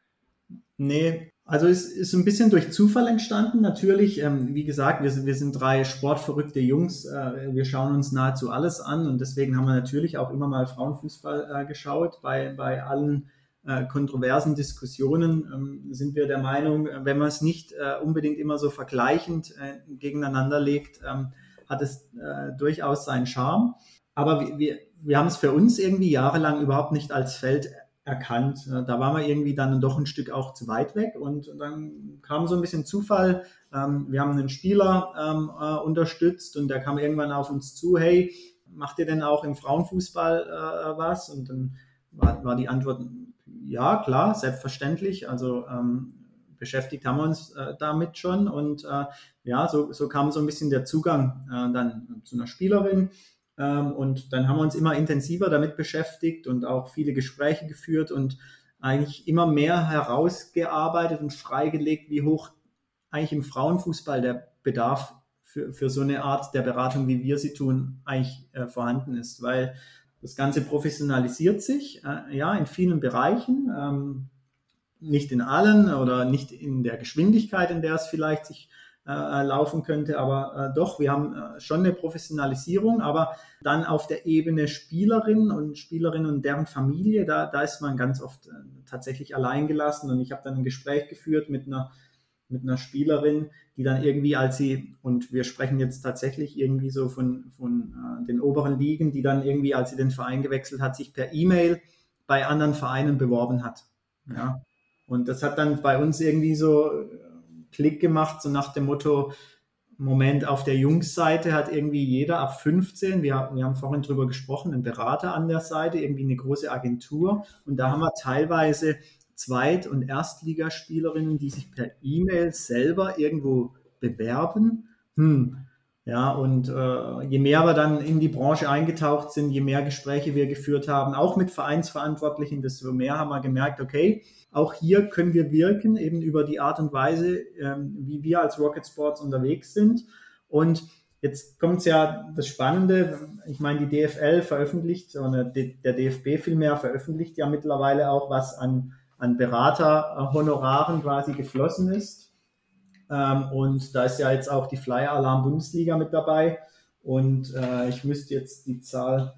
A: Nee, also es ist ein bisschen durch Zufall entstanden. Natürlich, wie gesagt, wir sind 3 sportverrückte Jungs. Wir schauen uns nahezu alles an und deswegen haben wir natürlich auch immer mal Frauenfußball geschaut bei allen kontroversen Diskussionen sind wir der Meinung, wenn man es nicht unbedingt immer so vergleichend gegeneinander legt, hat es durchaus seinen Charme. Aber wir haben es für uns irgendwie jahrelang überhaupt nicht als Feld erkannt. Da waren wir irgendwie dann doch ein Stück auch zu weit weg und dann kam so ein bisschen Zufall. Wir haben einen Spieler unterstützt und der kam irgendwann auf uns zu, hey, macht ihr denn auch im Frauenfußball was? Und dann war die Antwort, ja, klar, selbstverständlich. Also beschäftigt haben wir uns damit schon und ja, so kam so ein bisschen der Zugang dann zu einer Spielerin und dann haben wir uns immer intensiver damit beschäftigt und auch viele Gespräche geführt und eigentlich immer mehr herausgearbeitet und freigelegt, wie hoch eigentlich im Frauenfußball der Bedarf für so eine Art der Beratung, wie wir sie tun, eigentlich vorhanden ist, weil das Ganze professionalisiert sich, ja, in vielen Bereichen, nicht in allen oder nicht in der Geschwindigkeit, in der es vielleicht sich laufen könnte, aber doch, wir haben schon eine Professionalisierung, aber dann auf der Ebene Spielerinnen und deren Familie, da ist man ganz oft tatsächlich allein gelassen und ich habe dann ein Gespräch geführt mit einer Spielerin, die dann irgendwie, und wir sprechen jetzt tatsächlich irgendwie so von den oberen Ligen, die dann irgendwie, als sie den Verein gewechselt hat, sich per E-Mail bei anderen Vereinen beworben hat. Ja. Und das hat dann bei uns irgendwie so Klick gemacht, so nach dem Motto, Moment, auf der Jungsseite hat irgendwie jeder ab 15, wir haben vorhin drüber gesprochen, einen Berater an der Seite, irgendwie eine große Agentur und da haben wir teilweise Zweit- und Erstligaspielerinnen, die sich per E-Mail selber irgendwo bewerben. Ja, und je mehr wir dann in die Branche eingetaucht sind, je mehr Gespräche wir geführt haben, auch mit Vereinsverantwortlichen, desto mehr haben wir gemerkt, okay, auch hier können wir wirken, eben über die Art und Weise, wie wir als Rocket Sports unterwegs sind. Und jetzt kommt ja das Spannende, ich meine, die DFL veröffentlicht, oder der DFB vielmehr veröffentlicht ja mittlerweile auch, was an an Beraterhonoraren quasi geflossen ist. Und da ist ja jetzt auch die Flyer Alarm Bundesliga mit dabei. Und ich müsste jetzt die Zahl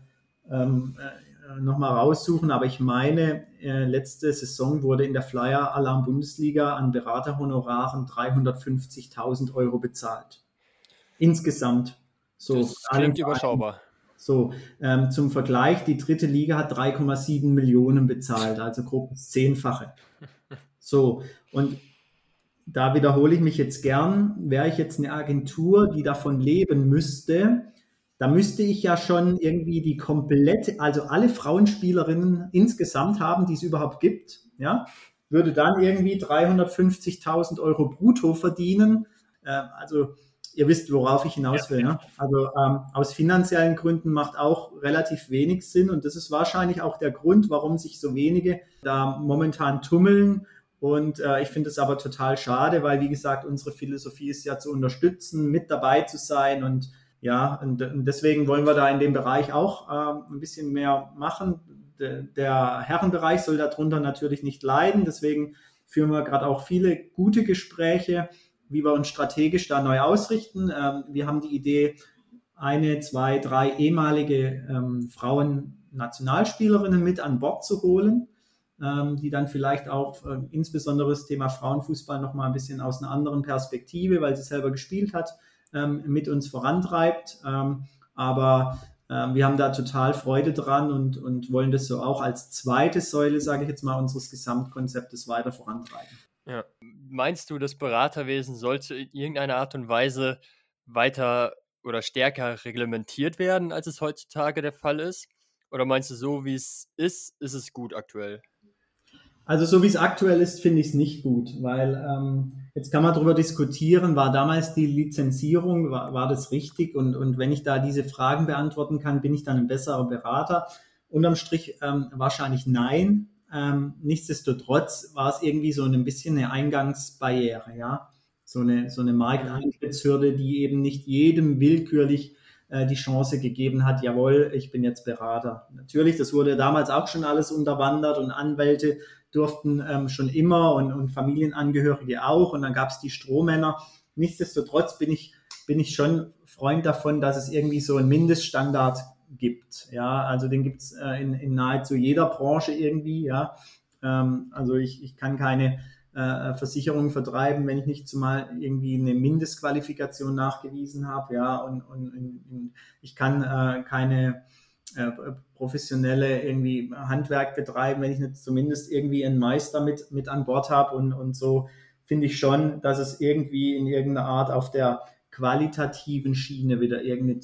A: nochmal raussuchen, aber ich meine, letzte Saison wurde in der Flyer Alarm Bundesliga an Beraterhonoraren 350.000 Euro bezahlt. Insgesamt. So,
C: Das klingt überschaubar.
A: So, zum Vergleich, die dritte Liga hat 3,7 Millionen bezahlt, also grob das Zehnfache. So, und da wiederhole ich mich jetzt gern, wäre ich jetzt eine Agentur, die davon leben müsste, da müsste ich ja schon irgendwie die komplette, also alle Frauenspielerinnen insgesamt haben, die es überhaupt gibt, ja, würde dann irgendwie 350.000 Euro brutto verdienen. Also ihr wisst, worauf ich hinaus will. Ne? Also aus finanziellen Gründen macht auch relativ wenig Sinn und das ist wahrscheinlich auch der Grund, warum sich so wenige da momentan tummeln. Und ich finde es aber total schade, weil, wie gesagt, unsere Philosophie ist ja zu unterstützen, mit dabei zu sein. Und ja, und deswegen wollen wir da in dem Bereich auch ein bisschen mehr machen. Der Herrenbereich soll darunter natürlich nicht leiden. Deswegen führen wir gerade auch viele gute Gespräche, wie wir uns strategisch da neu ausrichten. Wir haben die Idee, 1, 2, 3 ehemalige Frauen-Nationalspielerinnen mit an Bord zu holen, die dann vielleicht auch insbesondere das Thema Frauenfußball noch mal ein bisschen aus einer anderen Perspektive, weil sie selber gespielt hat, mit uns vorantreibt. Aber wir haben da total Freude dran und wollen das so auch als zweite Säule, sage ich jetzt mal, unseres Gesamtkonzeptes weiter vorantreiben.
C: Ja. Meinst du, das Beraterwesen sollte in irgendeiner Art und Weise weiter oder stärker reglementiert werden, als es heutzutage der Fall ist? Oder meinst du, so wie es ist es gut aktuell?
A: Also so wie es aktuell ist, finde ich es nicht gut, weil jetzt kann man darüber diskutieren, war damals die Lizenzierung, war das richtig? Und wenn ich da diese Fragen beantworten kann, bin ich dann ein besserer Berater? Unterm Strich wahrscheinlich nein. Nichtsdestotrotz war es irgendwie so ein bisschen eine Eingangsbarriere, ja, so eine Markteintrittshürde, die eben nicht jedem willkürlich die Chance gegeben hat, jawohl, ich bin jetzt Berater. Natürlich, das wurde damals auch schon alles unterwandert und Anwälte durften schon immer und Familienangehörige auch und dann gab es die Strohmänner. Nichtsdestotrotz bin ich schon Freund davon, dass es irgendwie so einen Mindeststandard gibt. Ja, also den gibt es in nahezu jeder Branche irgendwie. Ja, also ich kann keine Versicherung vertreiben, wenn ich nicht zumal irgendwie eine Mindestqualifikation nachgewiesen habe. Ja, und ich kann keine professionelle irgendwie Handwerk betreiben, wenn ich nicht zumindest irgendwie einen Meister mit an Bord habe und so finde ich schon, dass es irgendwie in irgendeiner Art auf der qualitativen Schiene wieder irgendeine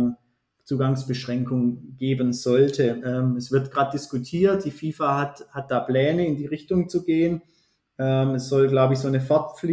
A: Zugangsbeschränkung geben sollte. Es wird gerade diskutiert, die FIFA hat da Pläne in die Richtung zu gehen. Es soll, glaube ich, so eine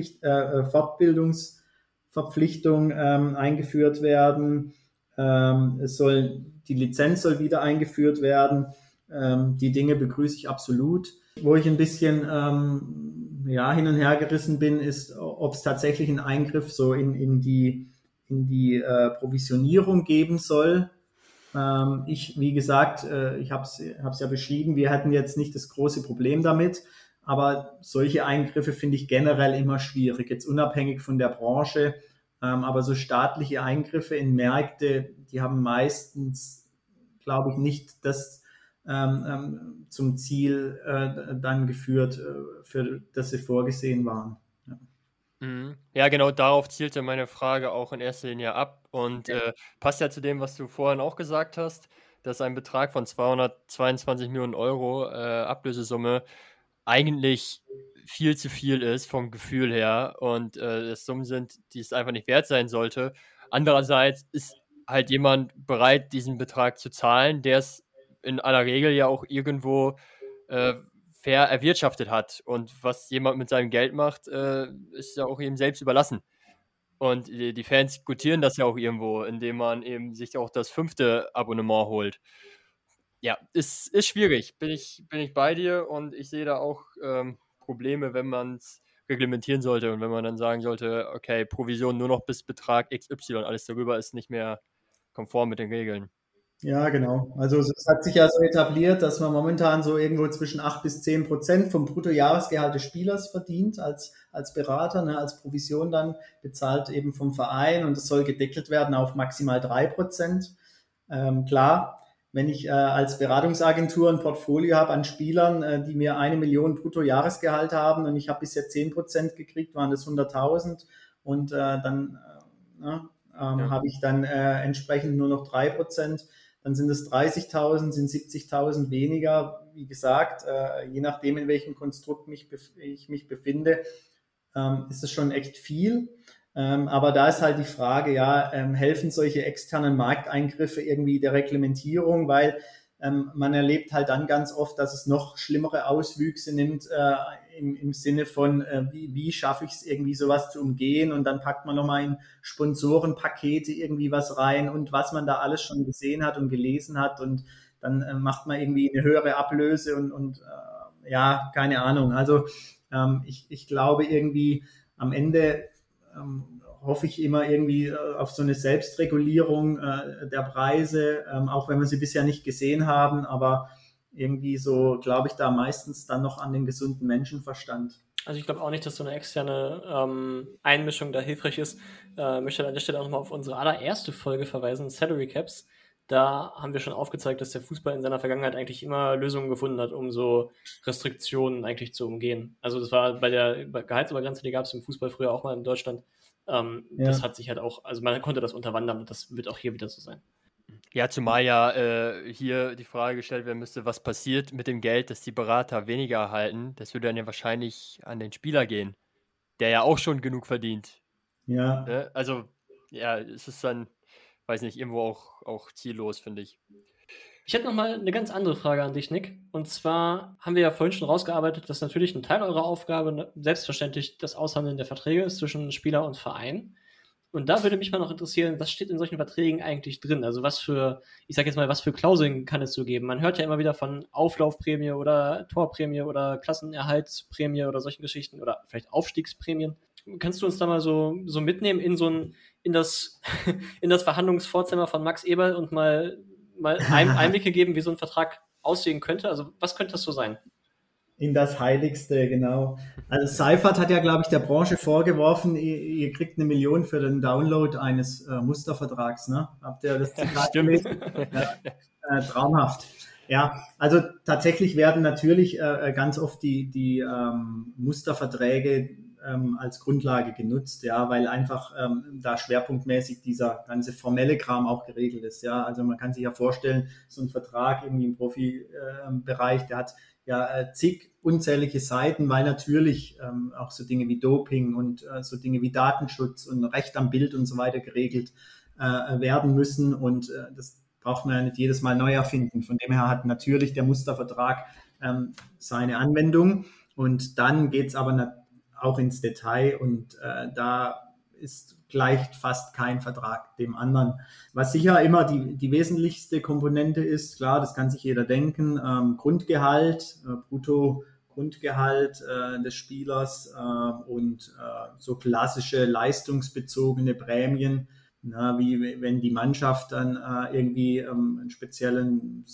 A: Fortbildungsverpflichtung eingeführt werden. Die Lizenz soll wieder eingeführt werden. Die Dinge begrüße ich absolut. Wo ich ein bisschen hin und her gerissen bin, ist, ob es tatsächlich einen Eingriff so in die Provisionierung geben soll. Wie gesagt, ich habe es ja beschrieben, wir hatten jetzt nicht das große Problem damit, aber solche Eingriffe finde ich generell immer schwierig, jetzt unabhängig von der Branche. Aber so staatliche Eingriffe in Märkte, die haben meistens, glaube ich, nicht das zum Ziel dann geführt, für das sie vorgesehen waren. Ja.
C: Ja, genau darauf zielte meine Frage auch in erster Linie ab und passt ja zu dem, was du vorhin auch gesagt hast, dass ein Betrag von 222 Millionen Euro Ablösesumme eigentlich viel zu viel ist vom Gefühl her und es Summen sind, die es einfach nicht wert sein sollte. Andererseits ist halt jemand bereit, diesen Betrag zu zahlen, der es in aller Regel ja auch irgendwo fair erwirtschaftet hat. Und was jemand mit seinem Geld macht, ist ja auch ihm selbst überlassen. Und die Fans gutieren das ja auch irgendwo, indem man eben sich auch das 5. Abonnement holt. Ja, ist schwierig, bin ich bei dir und ich sehe da auch Probleme, wenn man es reglementieren sollte und wenn man dann sagen sollte, okay, Provision nur noch bis Betrag XY, alles darüber ist nicht mehr konform mit den Regeln.
A: Ja, genau. Also es hat sich ja so etabliert, dass man momentan so irgendwo zwischen 8 bis 10% vom Bruttojahresgehalt des Spielers verdient als Berater, ne, als Provision dann bezahlt eben vom Verein und es soll gedeckelt werden auf maximal 3%. Klar, wenn ich als Beratungsagentur ein Portfolio habe an Spielern, die mir 1 Million Bruttojahresgehalt haben und ich habe bisher 10% gekriegt, waren das 100.000 und dann ne,
C: Ja.
A: habe ich dann entsprechend nur noch 3%. Dann sind es 30.000, sind 70.000 weniger. Wie gesagt, je nachdem, in welchem Konstrukt ich mich befinde, ist es schon echt viel. Aber da ist halt die Frage, ja, helfen solche externen Markteingriffe irgendwie der Reglementierung, weil man erlebt halt dann ganz oft, dass es noch schlimmere Auswüchse nimmt im Sinne von, wie schaffe ich es irgendwie sowas zu umgehen und dann packt man nochmal in Sponsorenpakete irgendwie was rein und was man da alles schon gesehen hat und gelesen hat und dann macht man irgendwie eine höhere Ablöse und ja, keine Ahnung. Also ich glaube irgendwie am Ende hoffe ich immer irgendwie auf so eine Selbstregulierung der Preise, auch wenn wir sie bisher nicht gesehen haben, aber irgendwie so glaube ich da meistens dann noch an den gesunden Menschenverstand.
B: Also ich glaube auch nicht, dass so eine externe Einmischung da hilfreich ist. Möchte an der Stelle auch nochmal auf unsere allererste Folge verweisen, Salary Caps. Da haben wir schon aufgezeigt, dass der Fußball in seiner Vergangenheit eigentlich immer Lösungen gefunden hat, um so Restriktionen eigentlich zu umgehen. Also das war bei der Gehaltsobergrenze, die gab es im Fußball früher auch mal in Deutschland. Das
A: Ja.
B: hat sich halt auch, also man konnte das unterwandern und das wird auch hier wieder so sein.
C: Ja, zumal ja hier die Frage gestellt werden müsste, was passiert mit dem Geld, das die Berater weniger erhalten. Das würde dann ja wahrscheinlich an den Spieler gehen, der ja auch schon genug verdient.
A: Ja,
C: Ne? Also, ja, es ist dann, weiß nicht, irgendwo auch ziellos, finde ich.
B: Ich hätte noch mal eine ganz andere Frage an dich, Nick. Und zwar haben wir ja vorhin schon rausgearbeitet, dass natürlich ein Teil eurer Aufgabe selbstverständlich das Aushandeln der Verträge ist zwischen Spieler und Verein. Und da würde mich mal noch interessieren, was steht in solchen Verträgen eigentlich drin? Also ich sag jetzt mal, was für Klauseln kann es so geben? Man hört ja immer wieder von Auflaufprämie oder Torprämie oder Klassenerhaltsprämie oder solchen Geschichten oder vielleicht Aufstiegsprämien. Kannst du uns da mal so mitnehmen in das, in das Verhandlungsvorzimmer von Max Eberl und mal Einblicke geben, wie so ein Vertrag aussehen könnte? Also was könnte das so sein?
A: in das Heiligste, genau. Also Seifert hat ja, glaube ich, der Branche vorgeworfen, ihr kriegt 1 Million für den Download eines Mustervertrags. Ne? Habt ihr das Zitat
C: Stimmt.
A: gelesen? Ja, traumhaft. Ja, also tatsächlich werden natürlich ganz oft die Musterverträge als Grundlage genutzt, ja, weil einfach da schwerpunktmäßig dieser ganze formelle Kram auch geregelt ist. Ja, also man kann sich ja vorstellen, so ein Vertrag irgendwie im Profibereich, der hat ja zig unzählige Seiten, weil natürlich auch so Dinge wie Doping und so Dinge wie Datenschutz und Recht am Bild und so weiter geregelt werden müssen und das braucht man ja nicht jedes Mal neu erfinden. Von dem her hat natürlich der Mustervertrag seine Anwendung und dann geht es aber auch ins Detail und da ist gleicht fast kein Vertrag dem anderen. Was sicher immer die wesentlichste Komponente ist, klar, das kann sich jeder denken, Grundgehalt, Brutto-Grundgehalt des Spielers und so klassische leistungsbezogene Prämien, na, wie wenn die Mannschaft dann irgendwie einen speziellen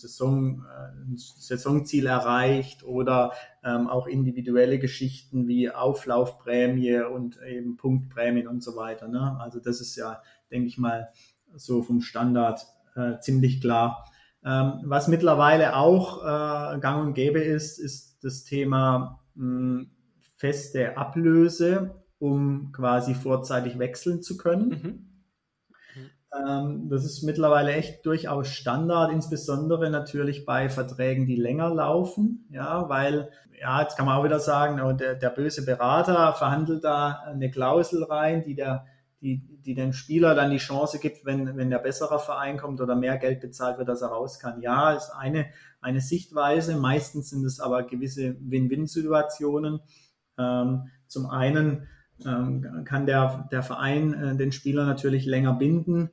A: Saisonziel erreicht oder auch individuelle Geschichten wie Auflaufprämie und eben Punktprämien und so weiter. Ne? Also das ist ja, denke ich mal, so vom Standard ziemlich klar. Was mittlerweile auch gang und gäbe ist das Thema feste Ablöse, um quasi vorzeitig wechseln zu können. Das ist mittlerweile echt durchaus Standard, insbesondere natürlich bei Verträgen, die länger laufen. Ja, weil, ja, jetzt kann man auch wieder sagen, oh, der böse Berater verhandelt da eine Klausel rein, die dem Spieler dann die Chance gibt, wenn der bessere Verein kommt oder mehr Geld bezahlt wird, dass er raus kann. Ja, ist eine Sichtweise. Meistens sind es aber gewisse Win-Win-Situationen. Zum einen kann der Verein den Spieler natürlich länger binden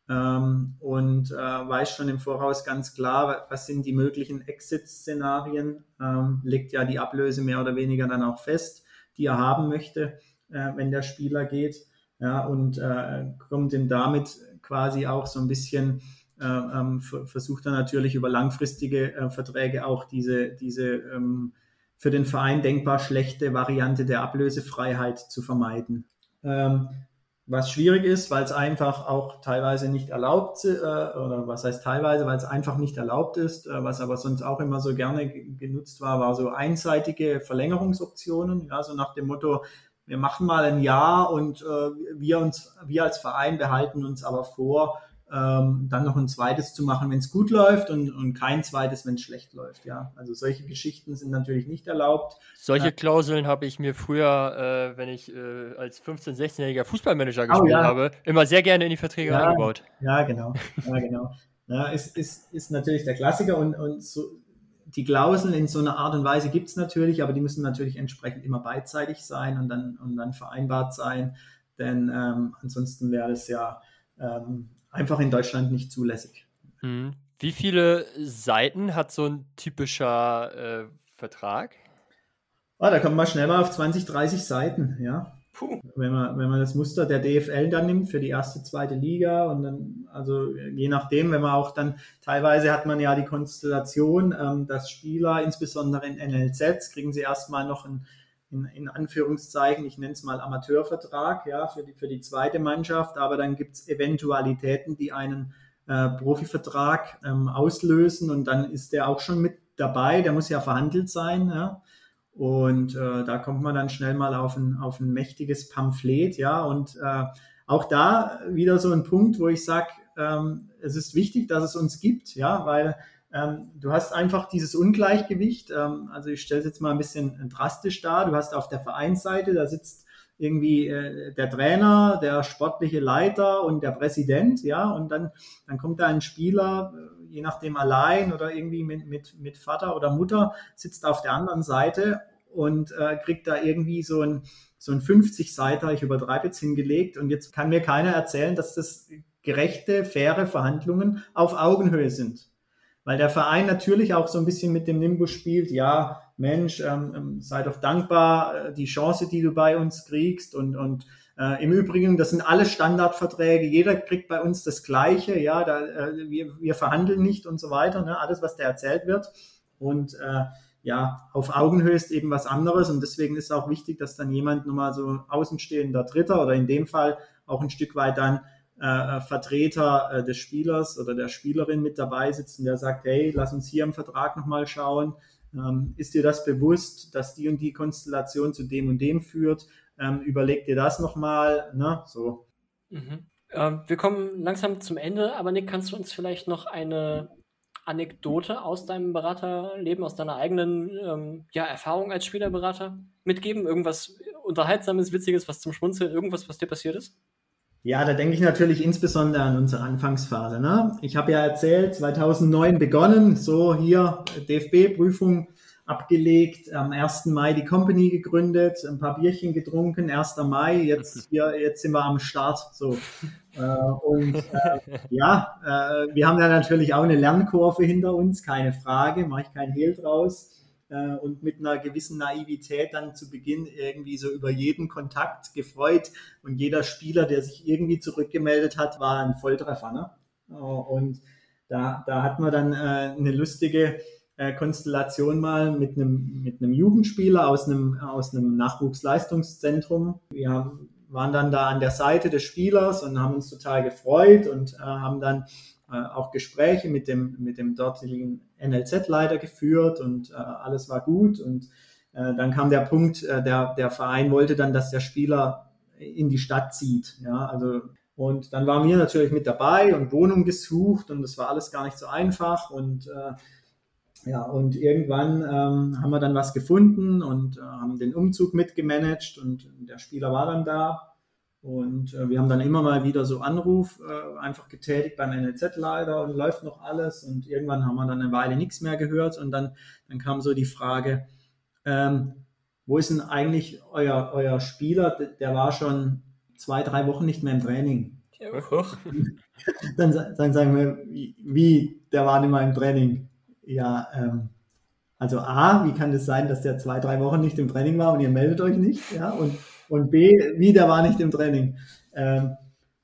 A: und weiß schon im Voraus ganz klar, was sind die möglichen Exit-Szenarien, legt ja die Ablöse mehr oder weniger dann auch fest, die er haben möchte, wenn der Spieler geht, ja, und kommt ihm damit quasi auch so ein bisschen versucht er natürlich über langfristige Verträge auch diese für den Verein denkbar schlechte Variante der Ablösefreiheit zu vermeiden. Was schwierig ist, weil es einfach auch teilweise nicht erlaubt oder was heißt teilweise, weil es einfach nicht erlaubt ist, was aber sonst auch immer so gerne genutzt war so einseitige Verlängerungsoptionen, ja, so nach dem Motto, wir machen mal ein Jahr und wir als Verein behalten uns aber vor, dann noch ein zweites zu machen, wenn es gut läuft und kein zweites, wenn es schlecht läuft. Ja, also solche Geschichten sind natürlich nicht erlaubt.
C: Solche Klauseln habe ich mir früher, wenn ich als 15-, 16-jähriger Fußballmanager gespielt habe, immer sehr gerne in die Verträge eingebaut.
A: Ja, genau. Ja, ist natürlich der Klassiker und so, die Klauseln in so einer Art und Weise gibt es natürlich, aber die müssen natürlich entsprechend immer beidseitig sein und dann vereinbart sein, denn ansonsten wäre es ja einfach in Deutschland nicht zulässig.
C: Wie viele Seiten hat so ein typischer Vertrag?
A: Da kommt man schnell mal auf 20, 30 Seiten, ja. Puh. Wenn man das Muster der DFL dann nimmt für die erste, zweite Liga und dann, also je nachdem, wenn man auch dann, teilweise hat man ja die Konstellation, dass Spieler, insbesondere in NLZs, kriegen sie erstmal noch in Anführungszeichen, ich nenne es mal Amateurvertrag, ja, für die zweite Mannschaft, aber dann gibt es Eventualitäten, die einen Profivertrag auslösen und dann ist der auch schon mit dabei, der muss ja verhandelt sein, ja. Und da kommt man dann schnell mal auf ein mächtiges Pamphlet, ja, und auch da wieder so ein Punkt, wo ich sage, es ist wichtig, dass es uns gibt, ja, weil du hast einfach dieses Ungleichgewicht, also ich stelle es jetzt mal ein bisschen drastisch dar, du hast auf der Vereinsseite, da sitzt irgendwie der Trainer, der sportliche Leiter und der Präsident, ja, und dann kommt da ein Spieler, je nachdem allein oder irgendwie mit Vater oder Mutter, sitzt auf der anderen Seite und kriegt da irgendwie so ein 50-Seiter, ich übertreibe jetzt, hingelegt und jetzt kann mir keiner erzählen, dass das gerechte, faire Verhandlungen auf Augenhöhe sind. Weil der Verein natürlich auch so ein bisschen mit dem Nimbus spielt, ja, Mensch, sei doch dankbar, die Chance, die du bei uns kriegst und im Übrigen, das sind alles Standardverträge, jeder kriegt bei uns das Gleiche, ja, wir verhandeln nicht und so weiter, ne, alles, was da erzählt wird und ja, auf Augenhöhe ist eben was anderes und deswegen ist auch wichtig, dass dann jemand nochmal so außenstehender Dritter oder in dem Fall auch ein Stück weit dann Vertreter des Spielers oder der Spielerin mit dabei sitzen, der sagt, hey, lass uns hier im Vertrag nochmal schauen, ist dir das bewusst, dass die und die Konstellation zu dem und dem führt, überleg dir das nochmal, ne, so.
B: Wir kommen langsam zum Ende, aber Nick, kannst du uns vielleicht noch eine Anekdote aus deinem Beraterleben, aus deiner eigenen Erfahrung als Spielerberater mitgeben? Irgendwas Unterhaltsames, Witziges, was zum Schmunzeln, irgendwas, was dir passiert ist?
A: Ja, da denke ich natürlich insbesondere an unsere Anfangsphase. Ne? Ich habe ja erzählt, 2009 begonnen, so hier DFB-Prüfung abgelegt, am 1. Mai die Company gegründet, ein paar Bierchen getrunken, 1. Mai, jetzt sind wir am Start. So. Wir haben ja natürlich auch eine Lernkurve hinter uns, keine Frage, mache ich kein Hehl draus. Und mit einer gewissen Naivität dann zu Beginn irgendwie so über jeden Kontakt gefreut und jeder Spieler, der sich irgendwie zurückgemeldet hat, war ein Volltreffer. Ne? Und da hat man dann eine lustige Konstellation mal mit einem Jugendspieler aus einem Nachwuchsleistungszentrum. Wir waren dann da an der Seite des Spielers und haben uns total gefreut und haben dann auch Gespräche mit dem dortigen NLZ-Leiter geführt und alles war gut und dann kam der Punkt, der Verein wollte dann, dass der Spieler in die Stadt zieht, ja, also und dann waren wir natürlich mit dabei und Wohnung gesucht und das war alles gar nicht so einfach und und irgendwann haben wir dann was gefunden und haben den Umzug mitgemanagt und der Spieler war dann da. Und wir haben dann immer mal wieder so Anruf einfach getätigt beim NLZ-Leiter und läuft noch alles. Und irgendwann haben wir dann eine Weile nichts mehr gehört. Und dann kam so die Frage, wo ist denn eigentlich euer Spieler? Der war schon 2, 3 Wochen nicht mehr im Training. Dann sagen wir, wie, der war nicht mehr im Training? Ja, also A, wie kann es sein, dass der 2, 3 Wochen nicht im Training war und ihr meldet euch nicht? Ja, und B, wie, der war nicht im Training.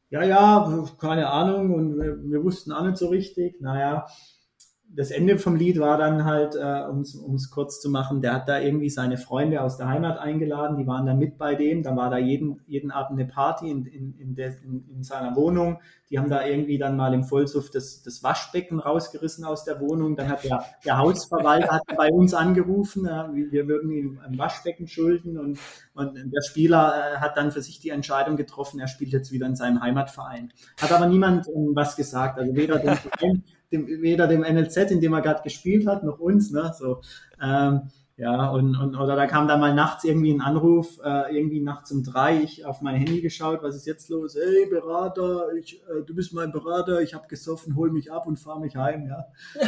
A: ja, keine Ahnung und wir wussten auch nicht so richtig. Naja, das Ende vom Lied war dann halt, um es kurz zu machen, der hat da irgendwie seine Freunde aus der Heimat eingeladen, die waren dann mit bei dem, dann war da jeden Abend eine Party in seiner Wohnung, die haben da irgendwie dann mal im Vollsuff das Waschbecken rausgerissen aus der Wohnung, dann hat der Hausverwalter hat bei uns angerufen, wir würden ihm ein Waschbecken schulden und der Spieler hat dann für sich die Entscheidung getroffen, er spielt jetzt wieder in seinem Heimatverein. Hat aber niemand was gesagt, also weder dem NLZ, in dem er gerade gespielt hat, noch uns, ne, so, ja, oder da kam dann mal nachts irgendwie ein Anruf, irgendwie nachts um 3, ich auf mein Handy geschaut, was ist jetzt los? Hey, Berater, du bist mein Berater, ich habe gesoffen, hol mich ab und fahr mich heim, ja.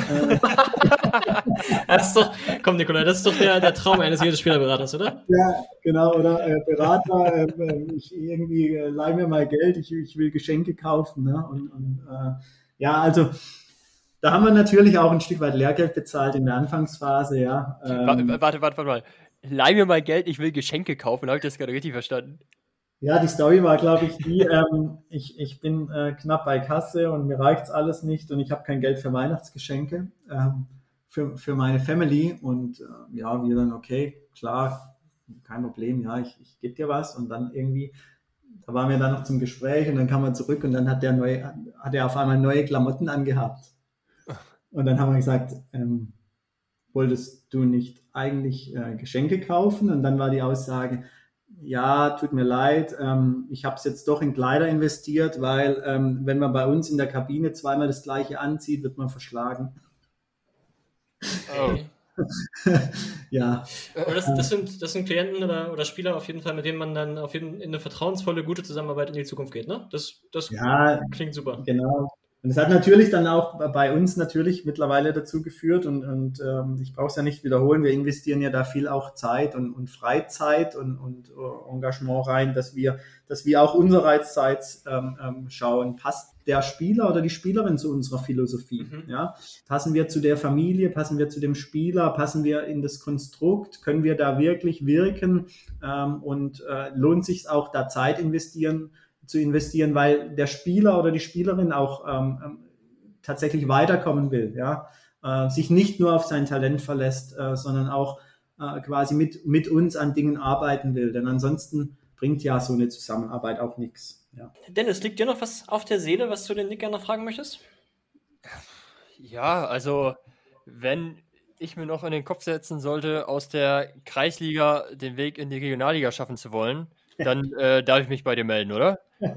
B: Das ist doch, komm Nikolai, das ist doch der Traum eines jeden Spielerberaters, oder?
A: Ja, genau, oder Berater, ich irgendwie leih mir mal Geld, ich will Geschenke kaufen, ne, ja, also da haben wir natürlich auch ein Stück weit Lehrgeld bezahlt in der Anfangsphase, ja.
C: Warte. Leih mir mal Geld, ich will Geschenke kaufen. Habe ich das gerade richtig verstanden?
A: Ja, die Story war, glaube ich, ich bin knapp bei Kasse und mir reicht's alles nicht und ich habe kein Geld für Weihnachtsgeschenke für meine Family und ja, wir dann, okay, klar, kein Problem, ja, ich gebe dir was und dann irgendwie, da waren wir dann noch zum Gespräch und dann kam er zurück und dann hat er auf einmal neue Klamotten angehabt. Und dann haben wir gesagt, wolltest du nicht eigentlich Geschenke kaufen? Und dann war die Aussage, ja, tut mir leid, ich habe es jetzt doch in Kleider investiert, weil wenn man bei uns in der Kabine zweimal das Gleiche anzieht, wird man verschlagen.
B: Oh.
A: Ja.
B: Aber das sind Klienten oder Spieler auf jeden Fall, mit denen man dann in eine vertrauensvolle, gute Zusammenarbeit in die Zukunft geht, ne? Das
A: ja,
B: klingt super.
A: Genau. Und es hat natürlich dann auch bei uns natürlich mittlerweile dazu geführt und ich brauche es ja nicht wiederholen, wir investieren ja da viel auch Zeit und Freizeit und Engagement rein, dass wir auch unsererseits schauen, passt der Spieler oder die Spielerin zu unserer Philosophie? Ja? Passen wir zu der Familie, passen wir zu dem Spieler, passen wir in das Konstrukt, können wir da wirklich wirken und lohnt sich auch da Zeit zu investieren, weil der Spieler oder die Spielerin auch tatsächlich weiterkommen will, ja, sich nicht nur auf sein Talent verlässt, sondern auch quasi mit uns an Dingen arbeiten will, denn ansonsten bringt ja so eine Zusammenarbeit auch nichts. Ja.
B: Dennis, liegt dir noch was auf der Seele, was du den Nick gerne noch fragen möchtest?
C: Ja, also wenn ich mir noch in den Kopf setzen sollte, aus der Kreisliga den Weg in die Regionalliga schaffen zu wollen, dann darf ich mich bei dir melden, oder?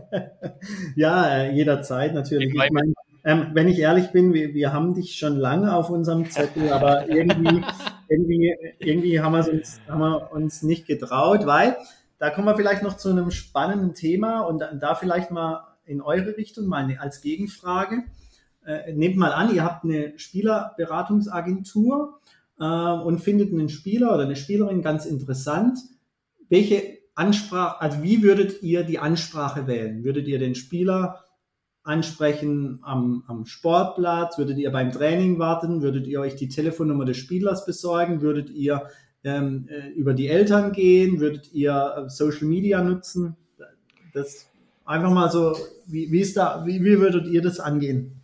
A: Ja, jederzeit natürlich. Ich meine, wenn ich ehrlich bin, wir haben dich schon lange auf unserem Zettel, aber irgendwie haben wir uns nicht getraut, weil da kommen wir vielleicht noch zu einem spannenden Thema und da vielleicht mal in eure Richtung mal als Gegenfrage. Nehmt mal an, ihr habt eine Spielerberatungsagentur und findet einen Spieler oder eine Spielerin ganz interessant. Welche Ansprache, also wie würdet ihr die Ansprache wählen? Würdet ihr den Spieler ansprechen am Sportplatz? Würdet ihr beim Training warten? Würdet ihr euch die Telefonnummer des Spielers besorgen? Würdet ihr über die Eltern gehen? Würdet ihr Social Media nutzen? Das einfach mal so, wie würdet ihr das angehen?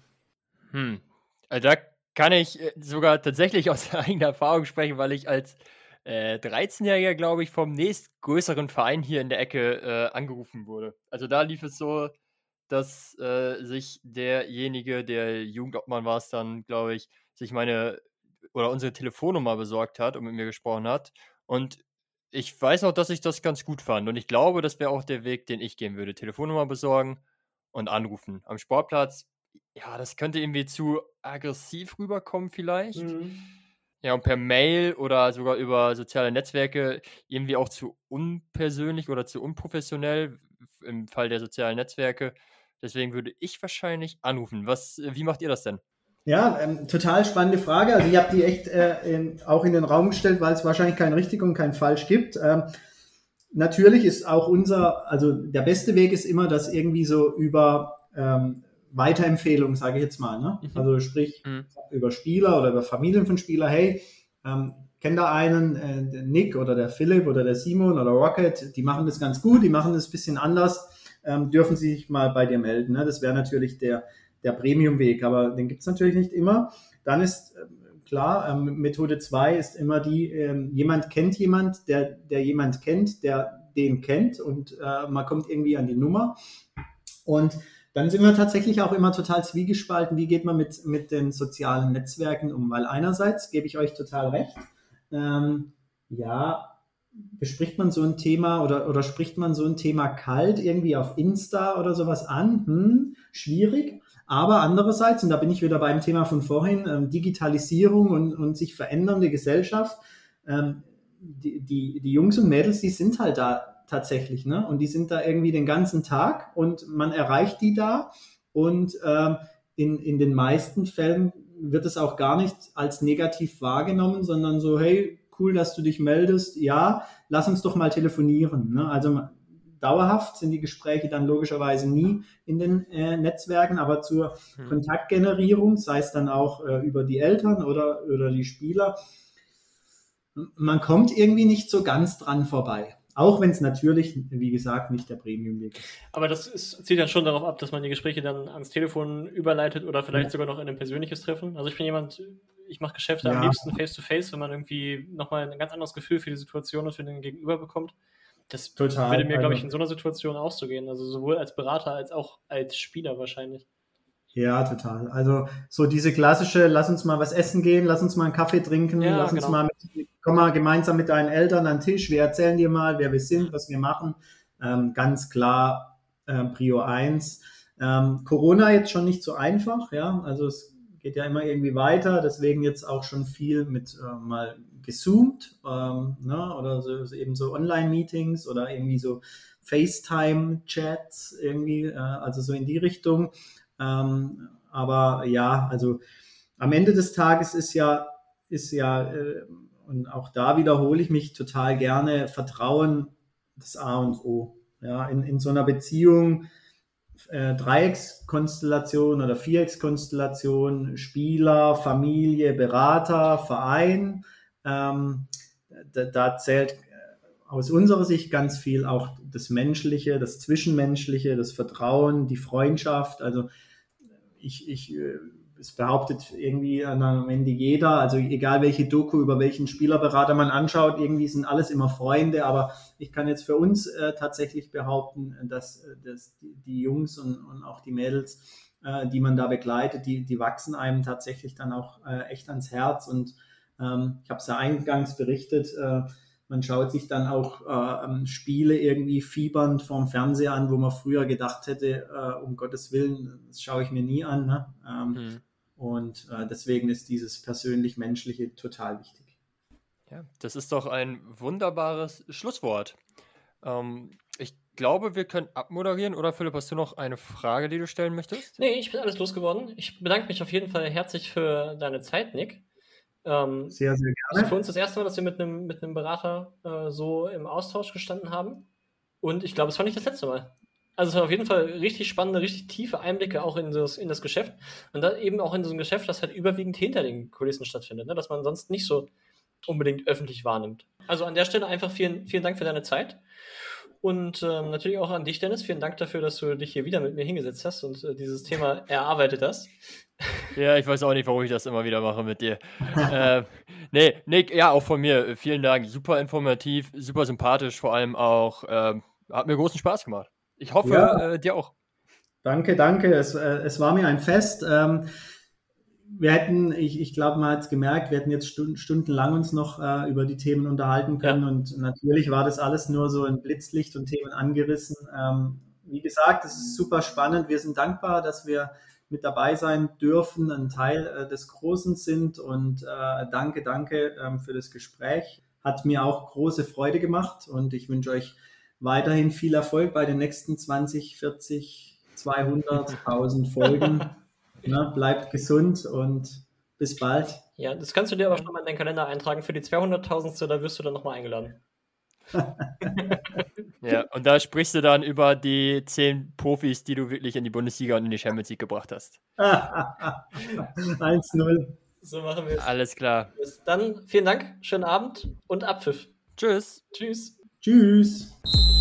C: Also da kann ich sogar tatsächlich aus eigener Erfahrung sprechen, weil ich als 13-Jähriger, glaube ich, vom nächstgrößeren Verein hier in der Ecke angerufen wurde. Also da lief es so, dass sich derjenige, der Jugendobmann war es dann, glaube ich, sich unsere Telefonnummer besorgt hat und mit mir gesprochen hat. Und ich weiß noch, dass ich das ganz gut fand. Und ich glaube, das wäre auch der Weg, den ich gehen würde. Telefonnummer besorgen und anrufen. Am Sportplatz, ja, das könnte irgendwie zu aggressiv rüberkommen vielleicht. Ja, und per Mail oder sogar über soziale Netzwerke irgendwie auch zu unpersönlich oder zu unprofessionell im Fall der sozialen Netzwerke. Deswegen würde ich wahrscheinlich anrufen. Wie macht ihr das denn?
A: Ja, total spannende Frage. Also ich habe die echt auch in den Raum gestellt, weil es wahrscheinlich kein richtig und kein falsch gibt. Natürlich ist auch also der beste Weg ist immer, das irgendwie so über Weiterempfehlung, sage ich jetzt mal. Ne? Also sprich über Spieler oder über Familien von Spieler. Hey, kennt da einen, der Nick oder der Philipp oder der Simon oder Rocket, die machen das ganz gut, die machen das ein bisschen anders. dürfen Sie sich mal bei dir melden. Ne? Das wäre natürlich der Premium-Weg, aber den gibt es natürlich nicht immer. Dann ist klar, Methode 2 ist immer die, jemand kennt jemand, der jemand kennt, der den kennt und man kommt irgendwie an die Nummer. Und dann sind wir tatsächlich auch immer total zwiegespalten, wie geht man mit den sozialen Netzwerken um, weil einerseits gebe ich euch total recht, bespricht man so ein Thema oder spricht man so ein Thema kalt irgendwie auf Insta oder sowas an? Schwierig. Aber andererseits, und da bin ich wieder beim Thema von vorhin, Digitalisierung und sich verändernde Gesellschaft, die Jungs und Mädels, die sind halt da tatsächlich, ne? Und die sind da irgendwie den ganzen Tag und man erreicht die da und in den meisten Fällen wird es auch gar nicht als negativ wahrgenommen, sondern so, hey, cool, dass du dich meldest, ja, lass uns doch mal telefonieren, ne? Also dauerhaft sind die Gespräche dann logischerweise nie in den Netzwerken, aber zur Kontaktgenerierung, sei es dann auch über die Eltern oder die Spieler, man kommt irgendwie nicht so ganz dran vorbei. Auch wenn es natürlich, wie gesagt, nicht der Premium-Weg ist.
B: Aber das zielt dann schon darauf ab, dass man die Gespräche dann ans Telefon überleitet oder vielleicht sogar noch in ein persönliches Treffen. Also ich bin jemand, ich mache Geschäfte am liebsten face-to-face, wenn man irgendwie nochmal ein ganz anderes Gefühl für die Situation und für den Gegenüber bekommt. Das würde mir, glaube ich, in so einer Situation auch so gehen. Also sowohl als Berater als auch als Spieler wahrscheinlich.
A: Ja, total. Also so diese klassische, lass uns mal was essen gehen, lass uns mal einen Kaffee trinken, lass uns komm mal gemeinsam mit deinen Eltern an den Tisch, wir erzählen dir mal, wer wir sind, was wir machen. Ganz klar Prio 1. Corona jetzt schon nicht so einfach, ja, also es geht ja immer irgendwie weiter, deswegen jetzt auch schon viel mit mal gezoomt, ne? Oder so eben so Online-Meetings oder irgendwie so FaceTime-Chats irgendwie, also so in die Richtung. Aber ja, also am Ende des Tages ist ja und auch da wiederhole ich mich total gerne, Vertrauen das A und O. Ja, in so einer Beziehung, Dreieckskonstellation oder Viereckskonstellation, Spieler, Familie, Berater, Verein, da zählt aus unserer Sicht ganz viel auch das Menschliche, das Zwischenmenschliche, das Vertrauen, die Freundschaft. Also es behauptet irgendwie am Ende jeder, also egal welche Doku über welchen Spielerberater man anschaut, irgendwie sind alles immer Freunde, aber ich kann jetzt für uns tatsächlich behaupten, dass die Jungs und auch die Mädels, die man da begleitet, die wachsen einem tatsächlich dann auch echt ans Herz und ich habe es ja eingangs berichtet, man schaut sich dann auch Spiele irgendwie fiebernd vorm Fernseher an, wo man früher gedacht hätte, um Gottes Willen, das schaue ich mir nie an. Ne? Und deswegen ist dieses persönlich-menschliche total wichtig.
C: Ja, das ist doch ein wunderbares Schlusswort. Ich glaube, wir können abmoderieren. Oder Philipp, hast du noch eine Frage, die du stellen möchtest?
B: Nee, ich bin alles losgeworden. Ich bedanke mich auf jeden Fall herzlich für deine Zeit, Nick.
A: Sehr, sehr gerne.
B: Das ist für uns das erste Mal, dass wir mit einem Berater so im Austausch gestanden haben. Und ich glaube, es war nicht das letzte Mal. Also es war auf jeden Fall richtig spannende, richtig tiefe Einblicke auch in das Geschäft. Und dann eben auch in so ein Geschäft, das halt überwiegend hinter den Kulissen stattfindet, ne? Dass man sonst nicht so unbedingt öffentlich wahrnimmt. Also an der Stelle einfach vielen, vielen Dank für deine Zeit. Und natürlich auch an dich, Dennis. Vielen Dank dafür, dass du dich hier wieder mit mir hingesetzt hast und dieses Thema erarbeitet hast.
C: Ja, ich weiß auch nicht, warum ich das immer wieder mache mit dir. Nee, Nick, ja, auch von mir. Vielen Dank. Super informativ, super sympathisch, vor allem auch. Hat mir großen Spaß gemacht. Ich hoffe, dir auch.
A: Danke. Es war mir ein Fest. Wir hätten, ich glaube, man hat es gemerkt, wir hätten jetzt stundenlang uns noch über die Themen unterhalten können und natürlich war das alles nur so ein Blitzlicht und Themen angerissen. Wie gesagt, es ist super spannend. Wir sind dankbar, dass wir mit dabei sein dürfen, ein Teil des Großen sind und danke für das Gespräch. Hat mir auch große Freude gemacht und ich wünsche euch weiterhin viel Erfolg bei den nächsten 20, 40, 200, 1000 Folgen. Ja, bleibt gesund und bis bald.
B: Ja, das kannst du dir aber schon mal in deinen Kalender eintragen. Für die 200.000. Da wirst du dann nochmal eingeladen.
C: Ja, und da sprichst du dann über die 10 Profis, die du wirklich in die Bundesliga und in die Champions League gebracht hast.
A: 1-0.
B: So machen wir es.
C: Alles klar.
B: Dann vielen Dank, schönen Abend und Abpfiff.
C: Tschüss.
B: Tschüss.
A: Tschüss.